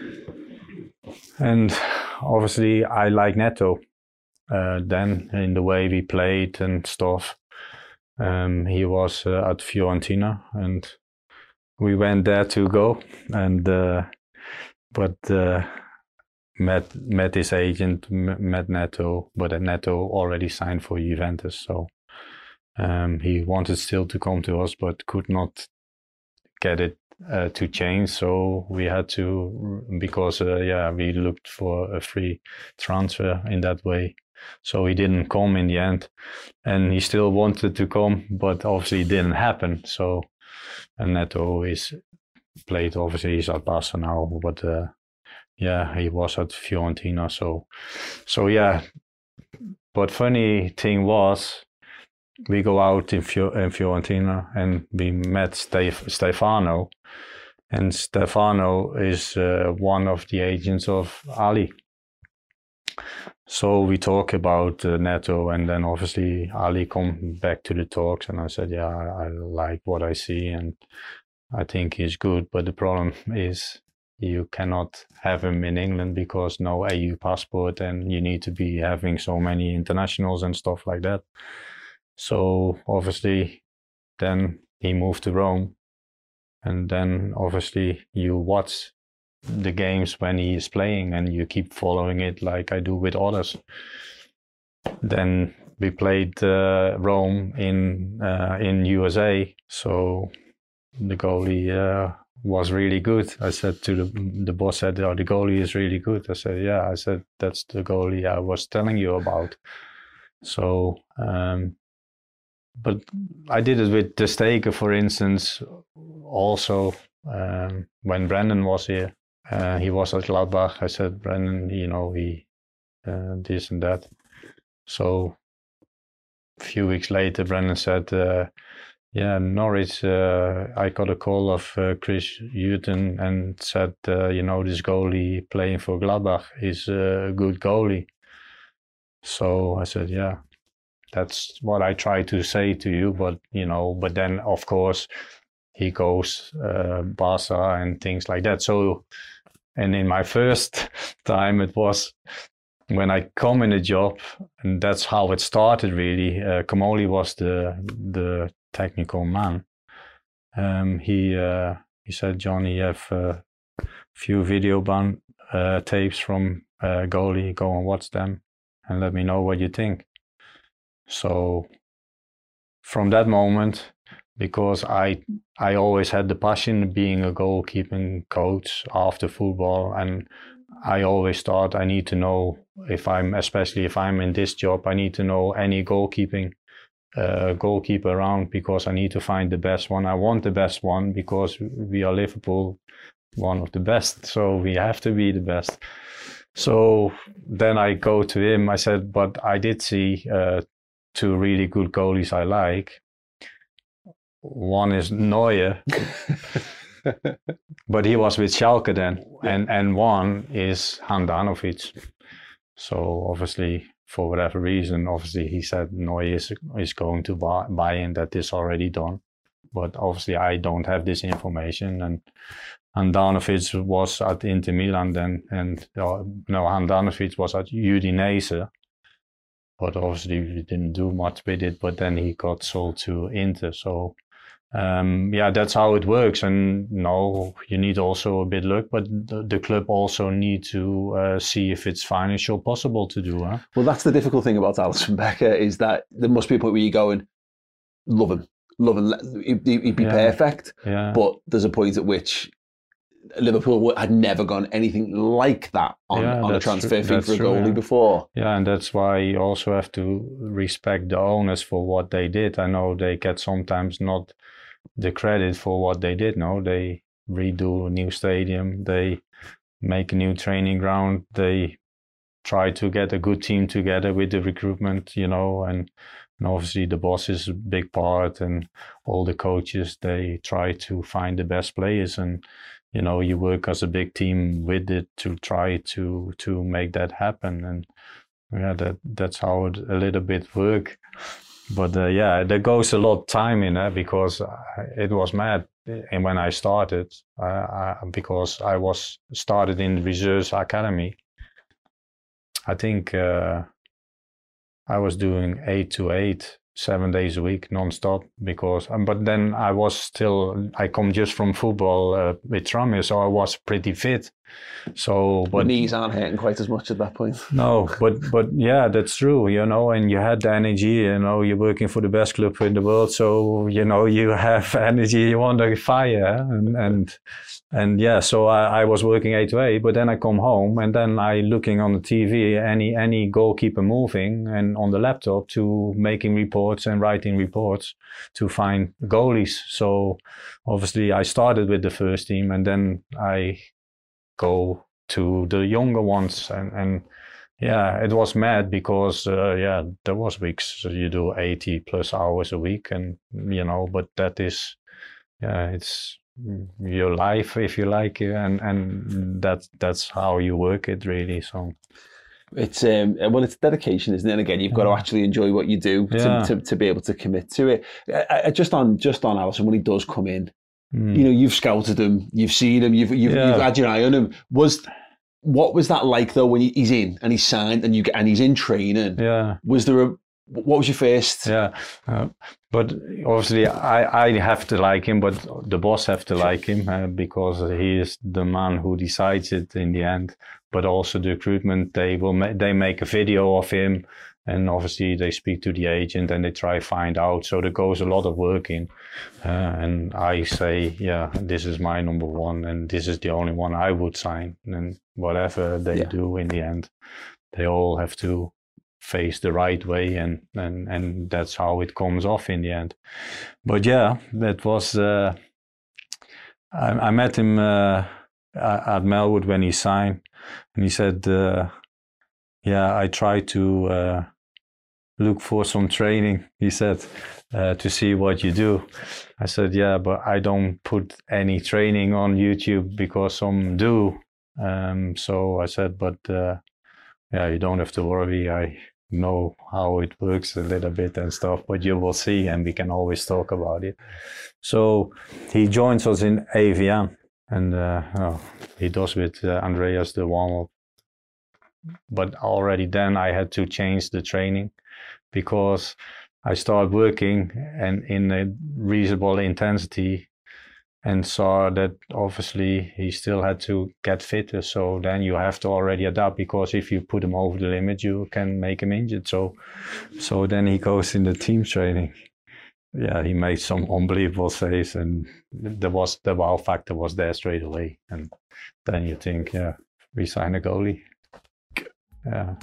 And obviously I like Neto uh, then in the way we played and stuff. Um, he was uh, at Fiorentina, and we went there to go, and uh, but uh, met met his agent, met Neto, but Neto already signed for Juventus, so um, he wanted still to come to us, but could not get it uh, to change. So we had to, because uh, yeah, we looked for a free transfer in that way. So he didn't come in the end, and he still wanted to come, but obviously it didn't happen. So, and Neto is played, obviously he's at Barca now, but uh, yeah, he was at Fiorentina. So, so yeah, but funny thing was, we go out in, Fior- in Fiorentina and we met Stef- Stefano, and Stefano is uh, one of the agents of Ali. So we talk about uh, Neto, and then obviously Ali come back to the talks, and I said, yeah, I, I like what I see, and I think he's good. But the problem is you cannot have him in England because no E U passport, and you need to be having so many internationals and stuff like that. So obviously then he moved to Rome, and then obviously you watch the games when he is playing, and you keep following it like I do with others. Then we played uh, Rome in uh, in U S A, so the goalie uh, was really good. I said to the the boss, said, "Oh, the goalie is really good." I said, "Yeah." I said, "That's the goalie I was telling you about." So, um, but I did it with De Stegen, for instance, also um, when Brendan was here. Uh, he was at Gladbach. I said, Brendan, you know, he uh, this and that. So a few weeks later, Brendan said, uh, Yeah, Norwich, uh, I got a call of uh, Chris Hughton and said, uh, you know, this goalie playing for Gladbach is a good goalie. So I said, yeah, that's what I try to say to you. But, you know, but then, of course, he goes uh, Barca and things like that. So, and in my first time, it was when I come in a job, and that's how it started really. Uh, Comolli was the the technical man. Um, he uh, he said, Johnny, you have a few video band uh, tapes from uh, goalie. Go and watch them and let me know what you think. So from that moment, because I I always had the passion of being a goalkeeping coach after football, and I always thought I need to know if I'm, especially if I'm in this job, I need to know any goalkeeping uh, goalkeeper around, because I need to find the best one. I want the best one because we are Liverpool, one of the best, so we have to be the best. So then I go to him. I said, but I did see uh, two really good goalies I like. One is Neuer, but he was with Schalke then, and and one is Handanovic. So obviously, for whatever reason, obviously he said Neuer is is going to buy, buy in, that is already done. But obviously I don't have this information, and Handanovic was at Inter Milan then, and uh, no, Handanovic was at Udinese. But obviously we didn't do much with it, but then he got sold to Inter. So um, yeah, that's how it works. And no, you need also a bit luck, but the, the club also need to uh, see if it's financial possible to do. Huh?
Well, that's the difficult thing about Alisson Becker, is that there must be a point where you're going, love him, love him, he'd, he'd be
yeah.
perfect.
Yeah.
But there's a point at which Liverpool had never gone anything like that on,
yeah,
on a transfer
tr-
fee for a
true,
goalie
yeah.
before.
Yeah, and that's why you also have to respect the owners for what they did. I know they get sometimes not the credit for what they did. No, they redo a new stadium, they make a new training ground, they try to get a good team together with the recruitment, you know, and, and obviously the boss is a big part, and all the coaches, they try to find the best players, and you know, you work as a big team with it to try to to make that happen. And yeah, that that's how it a little bit work. But uh, yeah, there goes a lot of time in it, because it was mad. And when I started, uh, I, because I was started in the Reserves Academy, I think uh, I was doing eight to eight, seven days a week, non-stop. Because, um, but then I was still, I come just from football uh, with Tranmere, so I was pretty fit. So, but
the knees aren't hurting quite as much at that point.
No, but but yeah, that's true, you know, and you had the energy, you know, you're working for the best club in the world, so you know you have energy, you want to fire, and and and yeah, so I, I was working eight to eight, but then I come home and then I looking on the T V any any goalkeeper moving, and on the laptop to making reports and writing reports to find goalies. So obviously I started with the first team, and then I go to the younger ones, and, and yeah, it was mad, because uh, yeah, there was weeks you do eighty plus hours a week, and you know, but that is, yeah, it's your life, if you like, and and that that's how you work it really. So
it's um well, it's dedication, isn't it? And again, you've got to actually enjoy what you do
yeah.
to, to to be able to commit to it. I, I, just on just on Alisson, when he does come in,
Mm.
you know, you've scouted him, you've seen him, you've you've,
yeah.
you've had your eye on him. Was what was that like though, when he's in and he's signed and you get, and he's in training?
Yeah.
Was there a what was your first?
Yeah, uh, but obviously I I have to like him, but the boss have to like him uh, because he is the man who decides it in the end. But also the recruitment, they will ma- they make a video of him. And obviously they speak to the agent and they try to find out. So there goes a lot of work in. Uh, and I say, yeah, this is my number one, and this is the only one I would sign. And whatever they yeah. do in the end, they all have to face the right way. And, and, and that's how it comes off in the end. But yeah, that was, uh, I, I met him uh, at Melwood when he signed. And he said, uh, yeah, I tried to... Uh, look for some training, he said, uh, to see what you do. I said, yeah, but I don't put any training on YouTube because some do. Um, so I said, but uh, yeah, you don't have to worry. I know how it works a little bit and stuff, but you will see, and we can always talk about it. So he joins us in A V M, and uh, oh, he does with uh, Andreas the warm-up. But already then I had to change the training, because I started working and in a reasonable intensity, and saw that obviously he still had to get fitter. So then you have to already adapt, because if you put him over the limit, you can make him injured. So, so then he goes in the team training. Yeah, he made some unbelievable saves, and there was the wow factor was there straight away. And then you think, yeah, we sign a goalie. Yeah.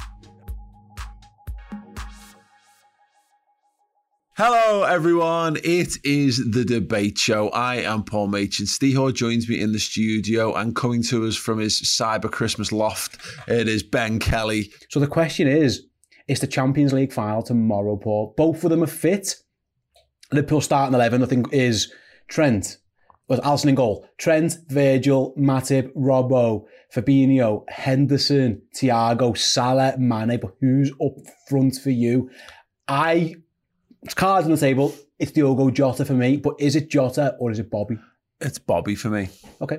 Hello, everyone. It is The Debate Show. I am Paul Machin. Stehor joins me in the studio, and coming to us from his cyber Christmas loft, it is Ben Kelly.
So the question is, it's the Champions League final tomorrow, Paul. Both of them are fit. Liverpool starting eleven, I think, is Trent, with Alisson in goal. Trent, Virgil, Matip, Robbo, Fabinho, Henderson, Thiago, Salah, Mane. But who's up front for you? I... It's cards on the table. It's Diogo Jota for me, but is it Jota or is it Bobby?
It's Bobby for me.
Okay.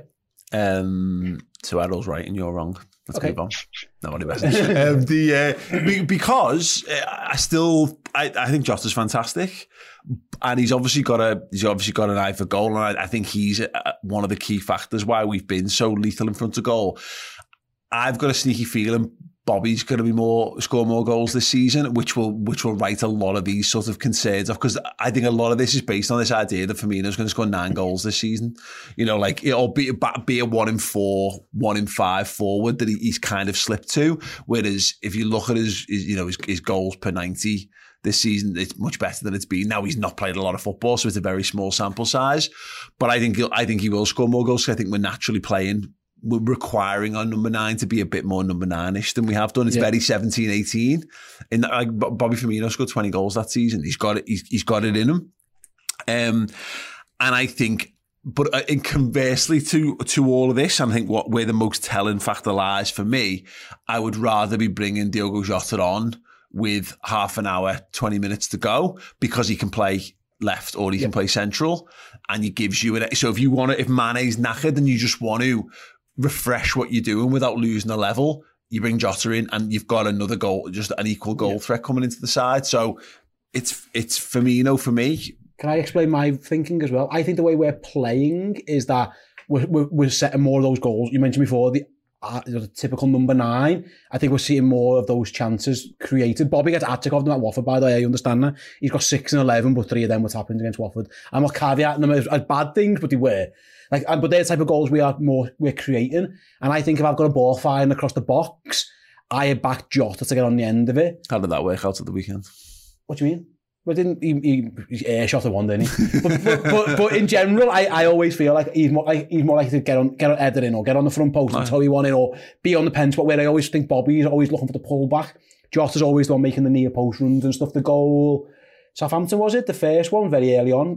Um, so Errol's right and you're wrong. Let's
okay.
move on. Nobody message. um, the uh, because I still I, I think Jota's fantastic, and he's obviously got a he's obviously got an eye for goal, and I, I think he's a, one of the key factors why we've been so lethal in front of goal. I've got a sneaky feeling Bobby's going to be more score more goals this season, which will which will right a lot of these sort of concerns off, because I think a lot of this is based on this idea that Firmino's going to score nine goals this season. You know, like it'll be be a one in four, one in five forward that he, he's kind of slipped to. Whereas if you look at his, his you know his, his goals per ninety this season, it's much better than it's been. Now he's not played a lot of football, so it's a very small sample size. But I think he'll, I think he will score more goals. I think we're naturally playing. We're requiring our number nine to be a bit more number nine-ish than we have done. It's yeah. very seventeen eighteen. In that, like Bobby Firmino scored twenty goals that season. He's got it. He's, he's got it in him. Um, and I think, but uh, in conversely to to all of this, I think what where the most telling factor lies for me, I would rather be bringing Diogo Jota on with half an hour, twenty minutes to go, because he can play left or he yeah. can play central, and he gives you an. So if you want to, if Mane's knackered and you just want to refresh what you're doing without losing a level, you bring Jota in and you've got another goal, just an equal goal yeah. threat coming into the side. So it's it's Firmino for me.
Can I explain my thinking as well? I think the way we're playing is that we're, we're, we're setting more of those goals. You mentioned before, the, uh, the typical number nine. I think we're seeing more of those chances created. Bobby gets hat-trick of them at Watford, by the way, you understand that? He's got six and eleven, but three of them what's happened against Watford. I'm not caveating them as, as bad things, but they were. Like, but they're the type of goals we are more we're creating. And I think if I've got a ball firing across the box, I back Jota to get on the end of it.
How did that work out at the weekend?
What do you mean? Well, didn't he, he, he air shot at one, didn't he? but, but, but, but in general, I, I always feel like he's more like he's more likely to get on get on header in, or get on the front post and toe you one in, or be on the pen spot, where I always think Bobby's always looking for the pull back. Jota's always the one making the near post runs and stuff. The goal, Southampton was it? The first one, very early on.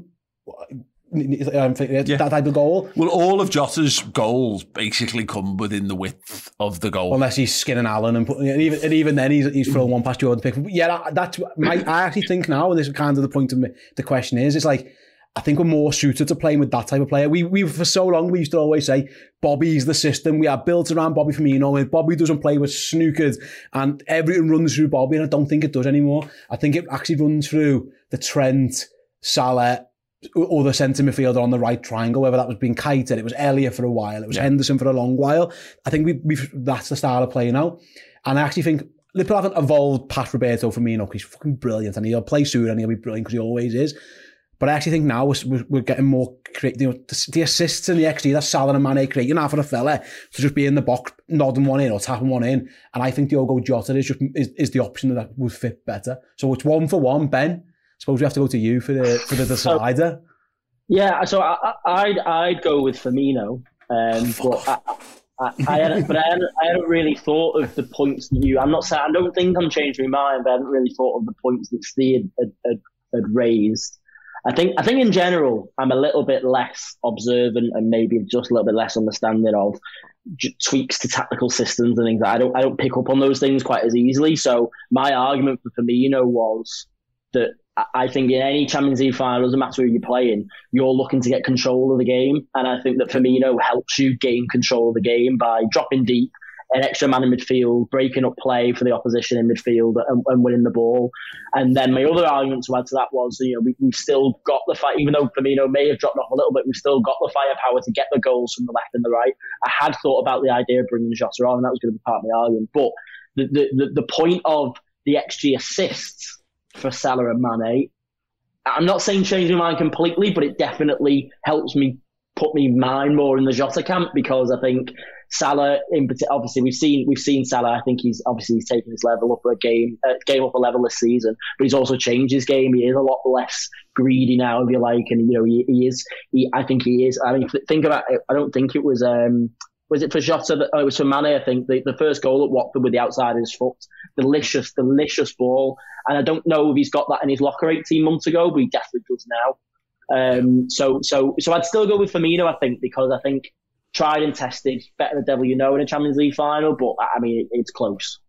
Um, yeah. That type of goal.
Well, all of Jota's goals basically come within the width of the goal,
unless he's skinning Allen, and, put, and even and even then he's he's throwing one past Jordan Pickford. Yeah, that, that's my. I actually think now, and this is kind of the point of me, the question is, it's like I think we're more suited to playing with that type of player. We we for so long we used to always say Bobby's the system. We are built around Bobby Firmino. If Bobby doesn't play, we're snookered, and everything runs through Bobby. And I don't think it does anymore. I think it actually runs through the Trent, Salah, or the centre midfielder on the right triangle, whether that was being Keita, it was Elliott for a while, it was yeah. Henderson for a long while. I think we, we've that's the style of play now. And I actually think Liverpool haven't evolved past Roberto Firmino, because he's fucking brilliant and he'll play soon and he'll be brilliant because he always is. But I actually think now we're, we're getting more, creative, you know, the, the assists and the X G that Salah and Mane create, you're not for a fella to just be in the box, nodding one in or tapping one in. And I think Diogo Jota is just is, is the option that would fit better. So it's one for one, Ben. Suppose we have to go to you for the for the decider.
So, yeah, so I, I'd I'd go with Firmino, um, but I, I, I hadn't, but I hadn't, I hadn't really thought of the points that you. I'm not saying I don't think I'm changing my mind, but I hadn't really thought of the points that Steve had, had, had raised. I think, I think in general, I'm a little bit less observant and maybe just a little bit less understanding of j- tweaks to tactical systems and things. I don't, I don't pick up on those things quite as easily. So my argument for Firmino was that I think in any Champions League final, doesn't matter who you're playing, you're looking to get control of the game. And I think that Firmino helps you gain control of the game by dropping deep, an extra man in midfield, breaking up play for the opposition in midfield and, and winning the ball. And then my other argument to add to that was, you know, we, we've still got the fight, even though Firmino may have dropped off a little bit, we've still got the firepower to get the goals from the left and the right. I had thought about the idea of bringing Jota on, and that was going to be part of my argument. But the, the, the, the point of the X G assists for Salah and Mane, I'm not saying changing my mind completely, but it definitely helps me put me mind more in the Jota camp, because I think Salah, in particular, obviously we've seen we've seen Salah. I think he's obviously he's taken his level up a game, uh, game up a level this season, but he's also changed his game. He is a lot less greedy now, if you like, and you know he, he is. He, I think he is. I mean, think about it. I don't think it was. Um, was it for Jota? That, oh, it was for Mane. I think the, the first goal at Watford with the outside of his foot, delicious, delicious ball. And I don't know if he's got that in his locker eighteen months ago, but he definitely does now. Um, so, so, so I'd still go with Firmino, I think, because I think tried and tested, better the devil you know in a Champions League final, but I mean, it, it's close.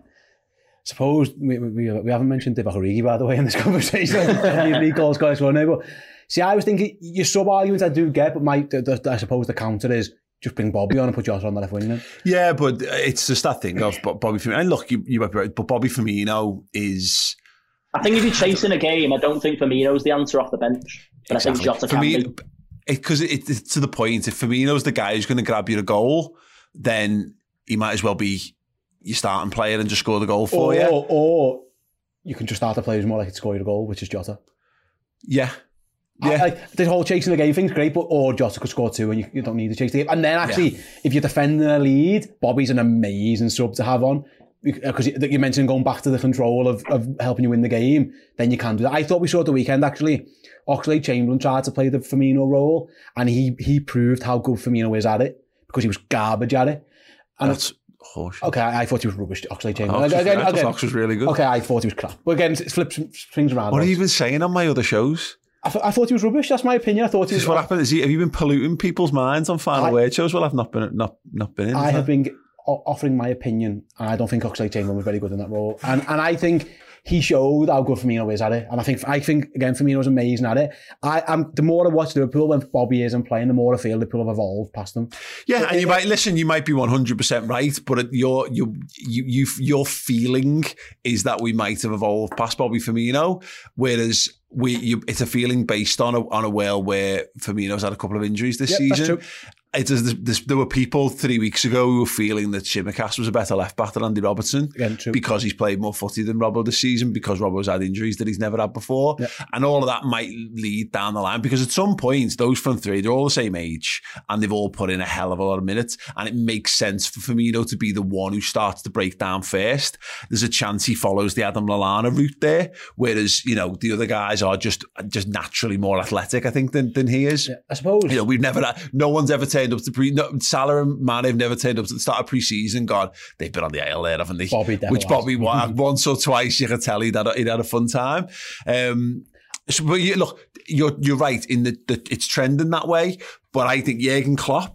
Suppose we, we, we haven't mentioned Divock Origi, by the way, in this conversation. League goals, guys, but see, I was thinking your sub arguments I do get, but my the, the, I suppose the counter is just bring Bobby on and put Jota on the left wing then.
Yeah, but it's just that thing of Bobby Firmino. And look, you, you might be right, but Bobby Firmino is.
I think if you're chasing a game, I don't think Firmino's the answer off the bench. But exactly. I think Jota can me, be.
Because it, it, it's to the point, if Firmino's the guy who's going to grab you a goal, then he might as well be your starting player and just score the goal for
or,
you.
Or, or you can just start a player who's more likely to score you a goal, which is Jota.
Yeah. Yeah.
I, like, the whole chasing the game thing's great, but or Jota could score two and you, you don't need to chase the game. And then actually, yeah. if you're defending a lead, Bobby's an amazing sub to have on. Because you mentioned going back to the control of, of helping you win the game, then you can do that. I thought we saw at the weekend, actually, Oxlade-Chamberlain tried to play the Firmino role, and he he proved how good Firmino is at it, because he was garbage at it. And
That's horseshit.
Okay, I, I thought he was rubbish, Oxlade-Chamberlain.
Ox, again, again, Ox was really good.
Okay, I thought he was crap. But again, it flips things around.
What are you even saying on my other shows?
I, th- I thought he was rubbish. That's my opinion. I thought he was.
This is what happened. Is he, have you been polluting people's minds on Final I, Word shows? Well, I've not been not not been in.
I have been offering my opinion, and I don't think Oxlade-Chamberlain was very good in that role. And and I think he showed how good Firmino is at it. And I think I think again Firmino's amazing at it. I am the more I watch Liverpool when Bobby isn't playing, the more I feel Liverpool have evolved past them.
Yeah,
it,
and you
it,
might listen. You might be one hundred percent right, but your you you you your feeling is that we might have evolved past Bobby Firmino, whereas. We, you, it's a feeling based on a on a world where Firmino's had a couple of injuries this
yep,
season. It is, this, there were people three weeks ago who were feeling that Tsimikas was a better left back than Andy Robertson
Again, true.
because he's played more footy than Robbo this season, because Robbo's had injuries that he's never had before.
Yep.
And all of that might lead down the line, because at some point, those front three, they're all the same age and they've all put in a hell of a lot of minutes. And it makes sense for Firmino to be the one who starts to break down first. There's a chance he follows the Adam Lallana route there, whereas, you know, the other guys are just just naturally more athletic, I think, than, than he is.
Yeah, I suppose.
You know, we've never, no one's ever turned up to pre, no, Salah and Mane have never turned up to the start of pre-season. God, they've been on the aisle there, haven't they?
Bobby
Which Bobby, once or twice, you could tell he'd had a, he'd had a fun time. Um, so, but you, look, you're you're right in that the, it's trending that way. But I think Jurgen Klopp,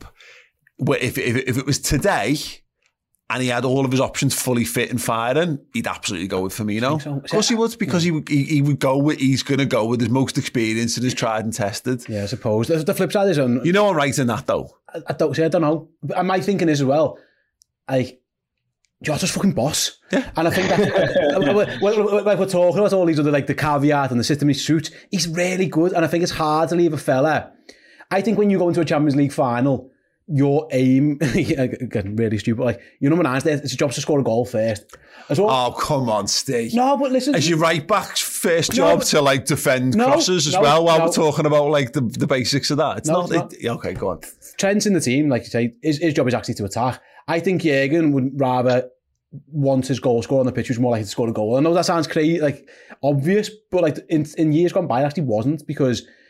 if, if, if it was today and he had all of his options fully fit and firing, he'd absolutely go with Firmino. So. Of course he would, because he would, he, he would go with, he's going to go with his most experienced and his tried and tested.
Yeah, I suppose. The, the flip side is... Um,
you know I'm right in that, though.
I, I don't see, I don't know. But my thinking is as well, like, Jota's fucking boss.
Yeah.
And I think that, like we're talking about all these other, like the caveat and the system he suits, he's really good. And I think it's hard to leave a fella. I think when you go into a Champions League final, your aim, again, really stupid, like, your number nine, it's a job to score a goal first. As well.
Oh, come on, Steve.
No, but listen.
As your right back's first
no,
job
but,
to, like, defend
no,
crosses as
no,
well, while
no.
we're talking about, like, the, the basics of that. It's
no,
not,
it's not.
It, okay, go on.
Trent's in the team, like you say, his, his job is actually to attack. I think Jurgen would rather want his goal scorer on the pitch who's more likely to score a goal. I know that sounds crazy, like, obvious, but, like, in, in years gone by, it actually wasn't, because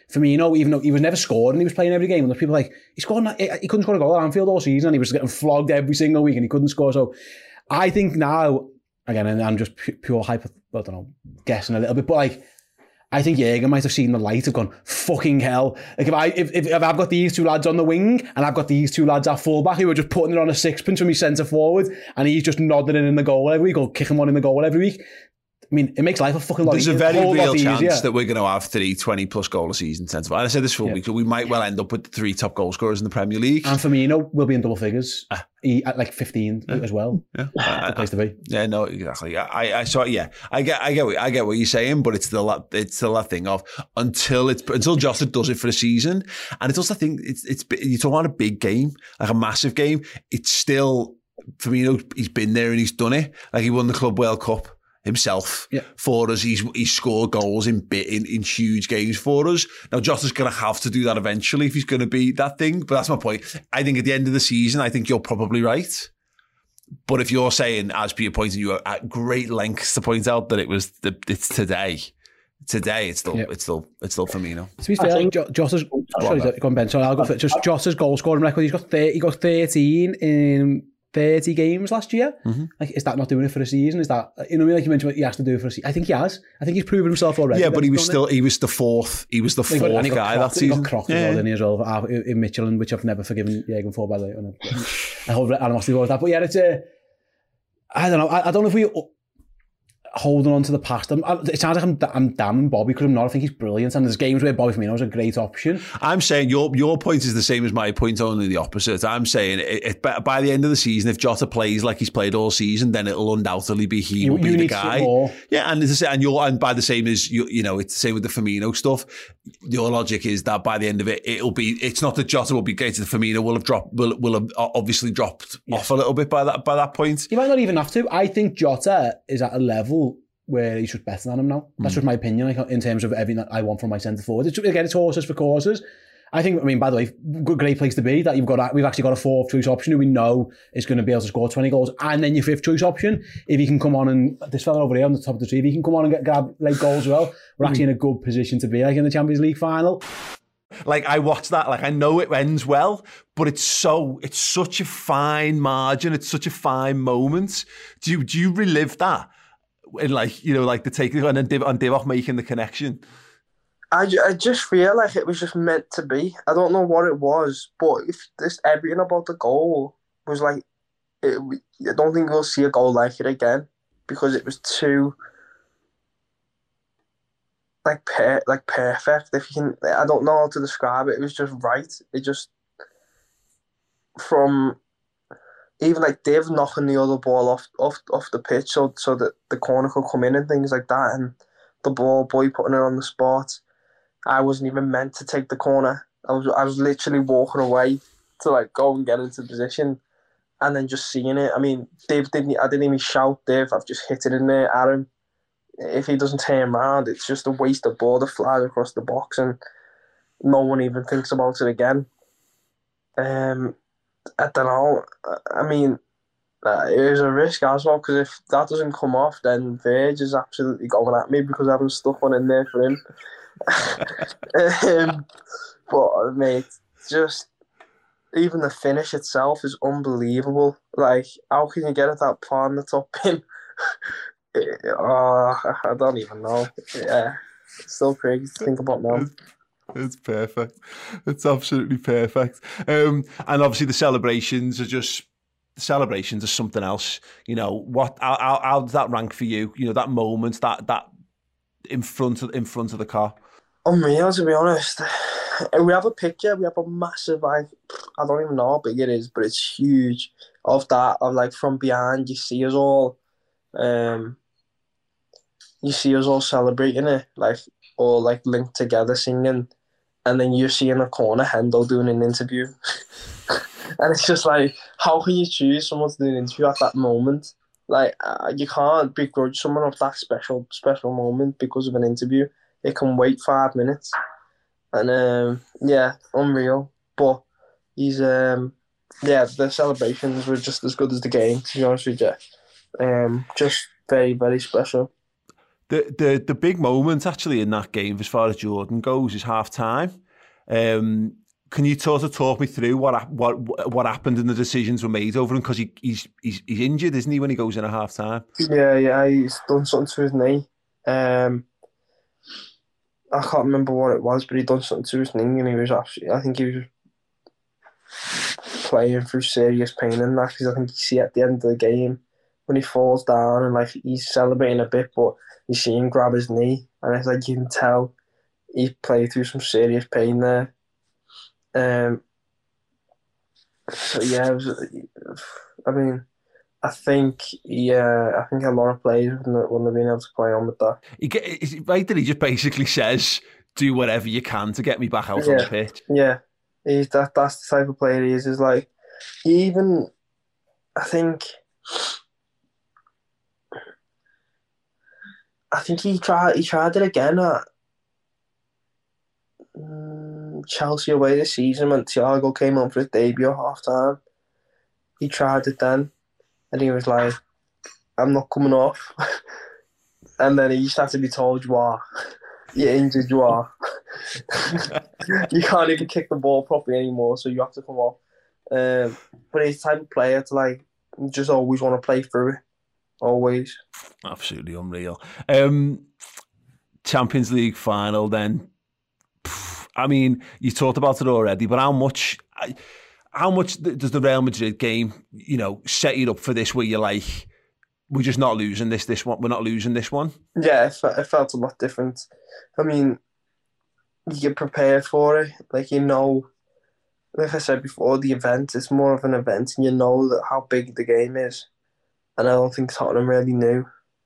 Firmino, even though he was never scored and he was playing every game, and there's people like, he scored, he couldn't score a goal at Anfield all season and he was getting flogged every single week and he couldn't score. So I think now, again, and I'm just pure hyper, I don't know, guessing a little bit, but like, I think Jürgen might have seen the light, have gone, fucking hell. Like if I if, if, if I've got these two lads on the wing and I've got these two lads at fullback who are just putting it on a sixpence from his centre forward and he's just nodding it in the goal every week or kicking one in the goal every week. I mean, it makes life a fucking lot
There's
easier.
a very real chance
easier.
that we're going to have three twenty plus goal a season centre. And I said this for a
yeah.
week, so we might well end up with three top goal scorers in the Premier League.
And Firmino will be in double figures uh, he, at like fifteen uh, as well.
Yeah,
the place to be.
Yeah, no, exactly. I, I saw. Yeah, I get, I get, what, I get what you're saying, but it's still that, it's still that thing of until it's until Jota does it for a season, and it's also the thing. It's it's you're talking about a big game, like a massive game. It's still Firmino. He's been there and he's done it. Like he won the Club World Cup himself
yeah.
for us. He's he's scored goals in bit in, in huge games for us. Now Jota's going to have to do that eventually if he's going to be that thing. But that's my point. I think at the end of the season, I think you're probably right. But if you're saying, as Peter pointed, you were at great lengths to point out that it was the, it's today. Today, it's still, yeah. it's still, it's still Firmino.
To be fair, think, Jota's, sorry, go on, Ben. Sorry, I'll go for it. Just Jota's goal scoring record. He's got thirty, he got thirteen in thirty games last year. Mm-hmm. Like, is that not doing it for a season? Is that, you know, what I mean? Like you mentioned, he has to do it for a season. I think he has. I think he's proven himself already.
Yeah, but he was still, it. he was the fourth. He was the fourth got, guy
crocked,
that season.
He got crocked yeah. in as well in Michelin, which I've never forgiven Jürgen for, by the way. I hold animosity towards that. But yeah, it's a. Uh, I don't know. I, I don't know if we holding on to the past. I'm, I, it sounds like I'm, I'm damning Bobby because I'm not. I think he's brilliant, and there's games where Bobby Firmino is a great option. I'm
saying your your point is the same as my point, only the opposite. I'm saying it, it, by the end of the season, if Jota plays like he's played all season, then it'll undoubtedly be he
you,
will be
you
the guy. Yeah, and it's, and you're and by the same as you you know it's the same with the Firmino stuff. Your logic is that by the end of it, it'll be it's not that Jota will be getting to the Firmino will have dropped will will have obviously dropped yeah. off a little bit by that by that point.
You might not even have to. I think Jota is at a level where he's just better than him now. That's mm. just my opinion, like, in terms of everything that I want from my centre forward. It's, again, it's horses for courses. I think, I mean, by the way, good, great place to be that you've got. We've actually got a fourth choice option who we know is going to be able to score twenty goals, and then your fifth choice option, if he can come on and this fella over here on the top of the tree, if he can come on and get grab late goals as well, we're actually mm. in a good position to be like in the Champions League final.
Like I watched that, like I know it ends well, but it's so it's such a fine margin. It's such a fine moment. Do you do you relive that? In like, you know, like the taking and then Div- and Divock making the connection.
I, I just feel like it was just meant to be. I don't know what it was, but if this everything about the goal was like, it, I don't think we'll see a goal like it again because it was too like per, like perfect. If you can, I don't know how to describe it. It was just right. It just from. Even like Div knocking the other ball off off off the pitch so so that the corner could come in and things like that, and the ball boy putting it on the spot. I wasn't even meant to take the corner. I was I was literally walking away to like go and get into position, and then just seeing it. I mean, Div didn't. I didn't even shout Div. I've just hit it in there at him. If he doesn't turn around, it's just a waste of ball that flies across the box, and no one even thinks about it again. Um. I don't know. I mean, uh, it was a risk as well because if that doesn't come off, then Verge is absolutely going at me because I haven't stuck one in there for him. um, but mate, just even the finish itself is unbelievable. Like, how can you get at that pawn the top pin? oh, I don't even know. Yeah, it's still crazy to think about now.
It's perfect. It's absolutely perfect. Um, and obviously the celebrations are just the celebrations are something else. You know what? How, how, how does that rank for you? You know that moment, that that in front of in front of the car.
Unreal, to be honest. We have a picture. We have a massive, like, I don't even know how big it is, but it's huge. Of that, of like from behind, you see us all. Um, you see us all celebrating it, like all like linked together, singing. And then you see in the corner Hendo doing an interview. And it's just like, how can you choose someone to do an interview at that moment? Like, uh, you can't begrudge someone of that special special moment because of an interview. It can wait five minutes. And, um, yeah, unreal. But he's, um, yeah, the celebrations were just as good as the game, to be honest with you. Um, just very, very special.
the the the big moment actually in that game, as far as Jordan goes, is half time. Um, can you sort of talk me through what what what happened and the decisions were made over him, because he, he's he's he's injured, isn't he, when he goes in at half time?
Yeah, yeah, he's done something to his knee. Um, I can't remember what it was, but he done something to his knee, and he was actually, I think he was playing through serious pain in that, because I think you see at the end of the game when he falls down and like he's celebrating a bit, but you see him grab his knee, and it's like you can tell he played through some serious pain there. Um. So yeah, it was, I mean, I think yeah, I think a lot of players wouldn't, wouldn't have been able to play on with that.
He get, is it right that he just basically says, "Do whatever you can to get me back out
yeah.
on the pitch"?
Yeah, he's that. That's the type of player he is. Is like he even, I think. I think he tried. He tried it again at um, Chelsea away this season when Thiago came on for his debut at half time. He tried it then, and he was like, "I'm not coming off." And then he just had to be told, "You are. You're injured. You are. You can't even kick the ball properly anymore, so you have to come off." Um, but he's the type of player to like just always want to play through it. Always.
Absolutely unreal. Um, Champions League final then. I mean, you talked about it already, but how much how much does the Real Madrid game, you know, set you up for this, where you're like, we're just not losing this, this one, we're not losing this one?
Yeah, it, it felt a lot different. I mean, you get prepared for it. Like, you know, like I said before, the event, it's more of an event, and you know that how big the game is. And I don't think Tottenham really knew.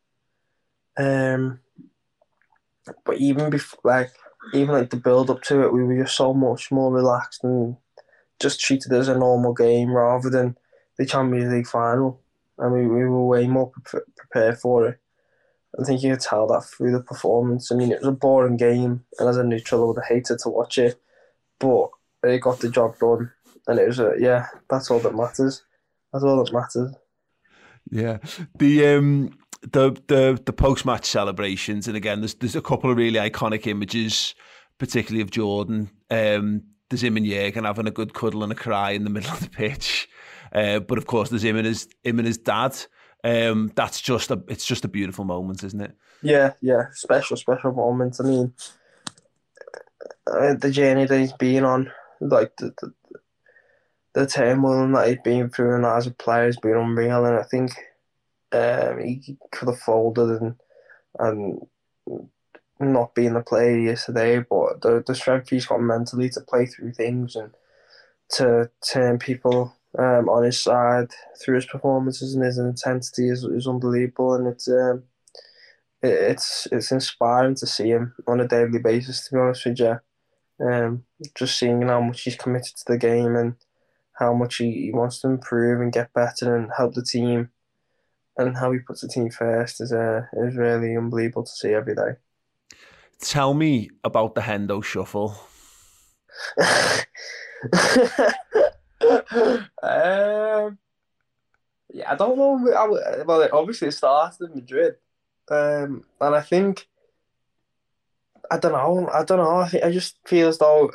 Um, but even before, like, even like the build up to it, we were just so much more relaxed and just treated it as a normal game rather than the Champions League final. I mean, we were way more pre- prepared for it. I think you could tell that through the performance. I mean, it was a boring game, and as a neutral, I would have hated to watch it, but they got the job done, and it was a, yeah, that's all that matters. That's all that matters.
Yeah, the um, the the the post match celebrations, and again, there's there's a couple of really iconic images, particularly of Jordan. Um, there's him and Jürgen having a good cuddle and a cry in the middle of the pitch, uh, but of course, there's him and his him and his dad. Um, that's just a it's just a beautiful moment, isn't it?
Yeah, yeah, special special moment. I mean, uh, the journey that he's been on, like the. the The turmoil that he'd been through and as a player has been unreal, and I think um, he could have folded and and not being the player he is today, but the, the strength he's got mentally to play through things and to turn people um, on his side through his performances and his intensity is, is unbelievable, and it's um, it, it's it's inspiring to see him on a daily basis, to be honest with you. Um, just seeing how much he's committed to the game and how much he, he wants to improve and get better and help the team, and how he puts the team first is uh, is really unbelievable to see every day.
Tell me about the Hendo shuffle.
um, yeah, I don't know. I, well, it obviously started in Madrid, um, and I think I don't know. I don't know. I, think, I just feel as though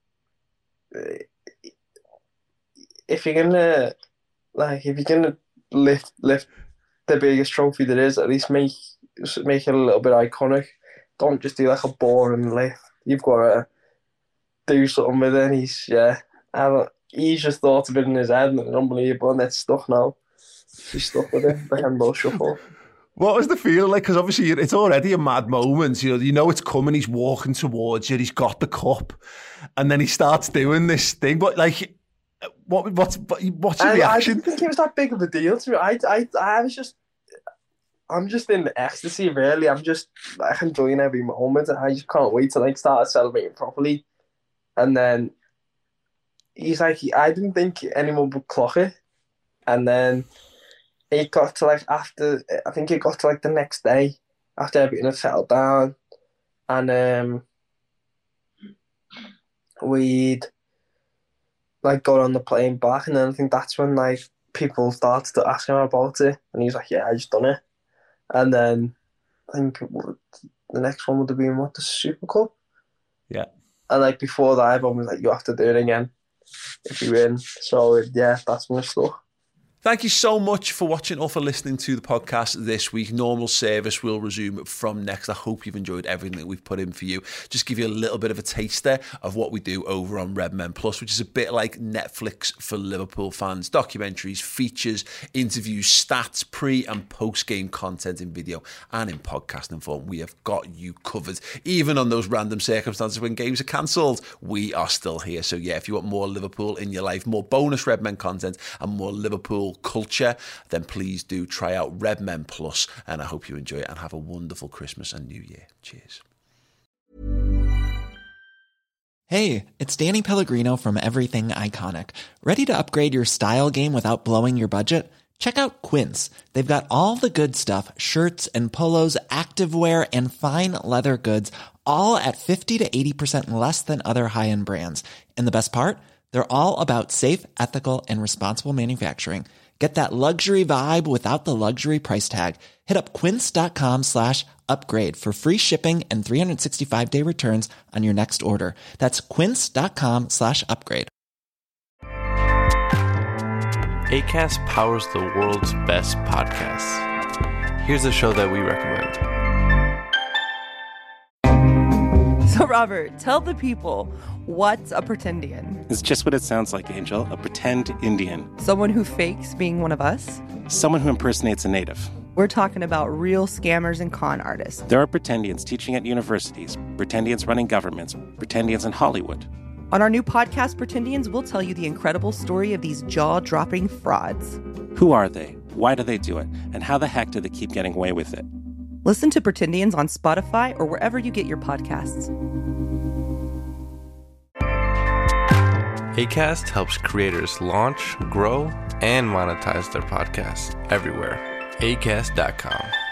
if you're gonna like, if you're gonna lift lift the biggest trophy there is, at least make make it a little bit iconic. Don't just do like a boring lift. You've got to do something with it. He's yeah, I don't, he's just thought of it in his head, and it's unbelievable, and it's stuck now. He's stuck with it. The Hendo shuffle.
What was the feel like? Because obviously it's already a mad moment. You know, you know it's coming. He's walking towards you. He's got the cup, and then he starts doing this thing. But like, what? What's what's your
I,
reaction?
I didn't think it was that big of a deal to me. I, I, I was just, I'm just in ecstasy. Really, I'm just like enjoying every moment, and I just can't wait to like start celebrating properly. And then he's like, I didn't think anyone would clock it, and then it got to like after, I think it got to like the next day after everything had settled down, and um, we'd like got on the plane back, and then I think that's when like people started to ask him about it, and he's like, "Yeah, I just done it," and then I think it would, the next one would have been, what, the Super Cup?
Yeah.
And like before that, everyone was like, you have to do it again if you win. So yeah, that's my stuff.
Thank you so much for watching or for listening to the podcast this week. Normal service will resume from next. I hope you've enjoyed everything that we've put in for you. Just give you a little bit of a taster of what we do over on Redmen Plus, which is a bit like Netflix for Liverpool fans. Documentaries, features, interviews, stats, pre and post game content in video and in podcasting form. We have got you covered. Even on those random circumstances when games are cancelled, we are still here. So yeah, if you want more Liverpool in your life, more bonus Redmen content and more Liverpool culture, then please do try out Redmen Plus, and I hope you enjoy it and have a wonderful Christmas and New Year. Cheers.
Hey, it's Danny Pellegrino from Everything Iconic. Ready to upgrade your style game without blowing your budget? Check out Quince. They've got all the good stuff, shirts and polos, activewear, and fine leather goods, all at fifty to eighty percent less than other high-end brands. And the best part? They're all about safe, ethical, and responsible manufacturing. Get that luxury vibe without the luxury price tag. Hit up quince.com slash upgrade for free shipping and three sixty-five day returns on your next order. That's quince.com slash upgrade.
Acast powers the world's best podcasts. Here's a show that we recommend.
So, Robert, tell the people, what's a pretendian?
It's just what it sounds like, Angel. A pretend Indian.
Someone who fakes being one of us?
Someone who impersonates a native.
We're talking about real scammers and con artists.
There are pretendians teaching at universities, pretendians running governments, pretendians in Hollywood.
On our new podcast, Pretendians, we'll tell you the incredible story of these jaw-dropping frauds.
Who are they? Why do they do it? And how the heck do they keep getting away with it?
Listen to Pretendians on Spotify or wherever you get your podcasts.
Acast helps creators launch, grow, and monetize their podcasts everywhere. Acast dot com.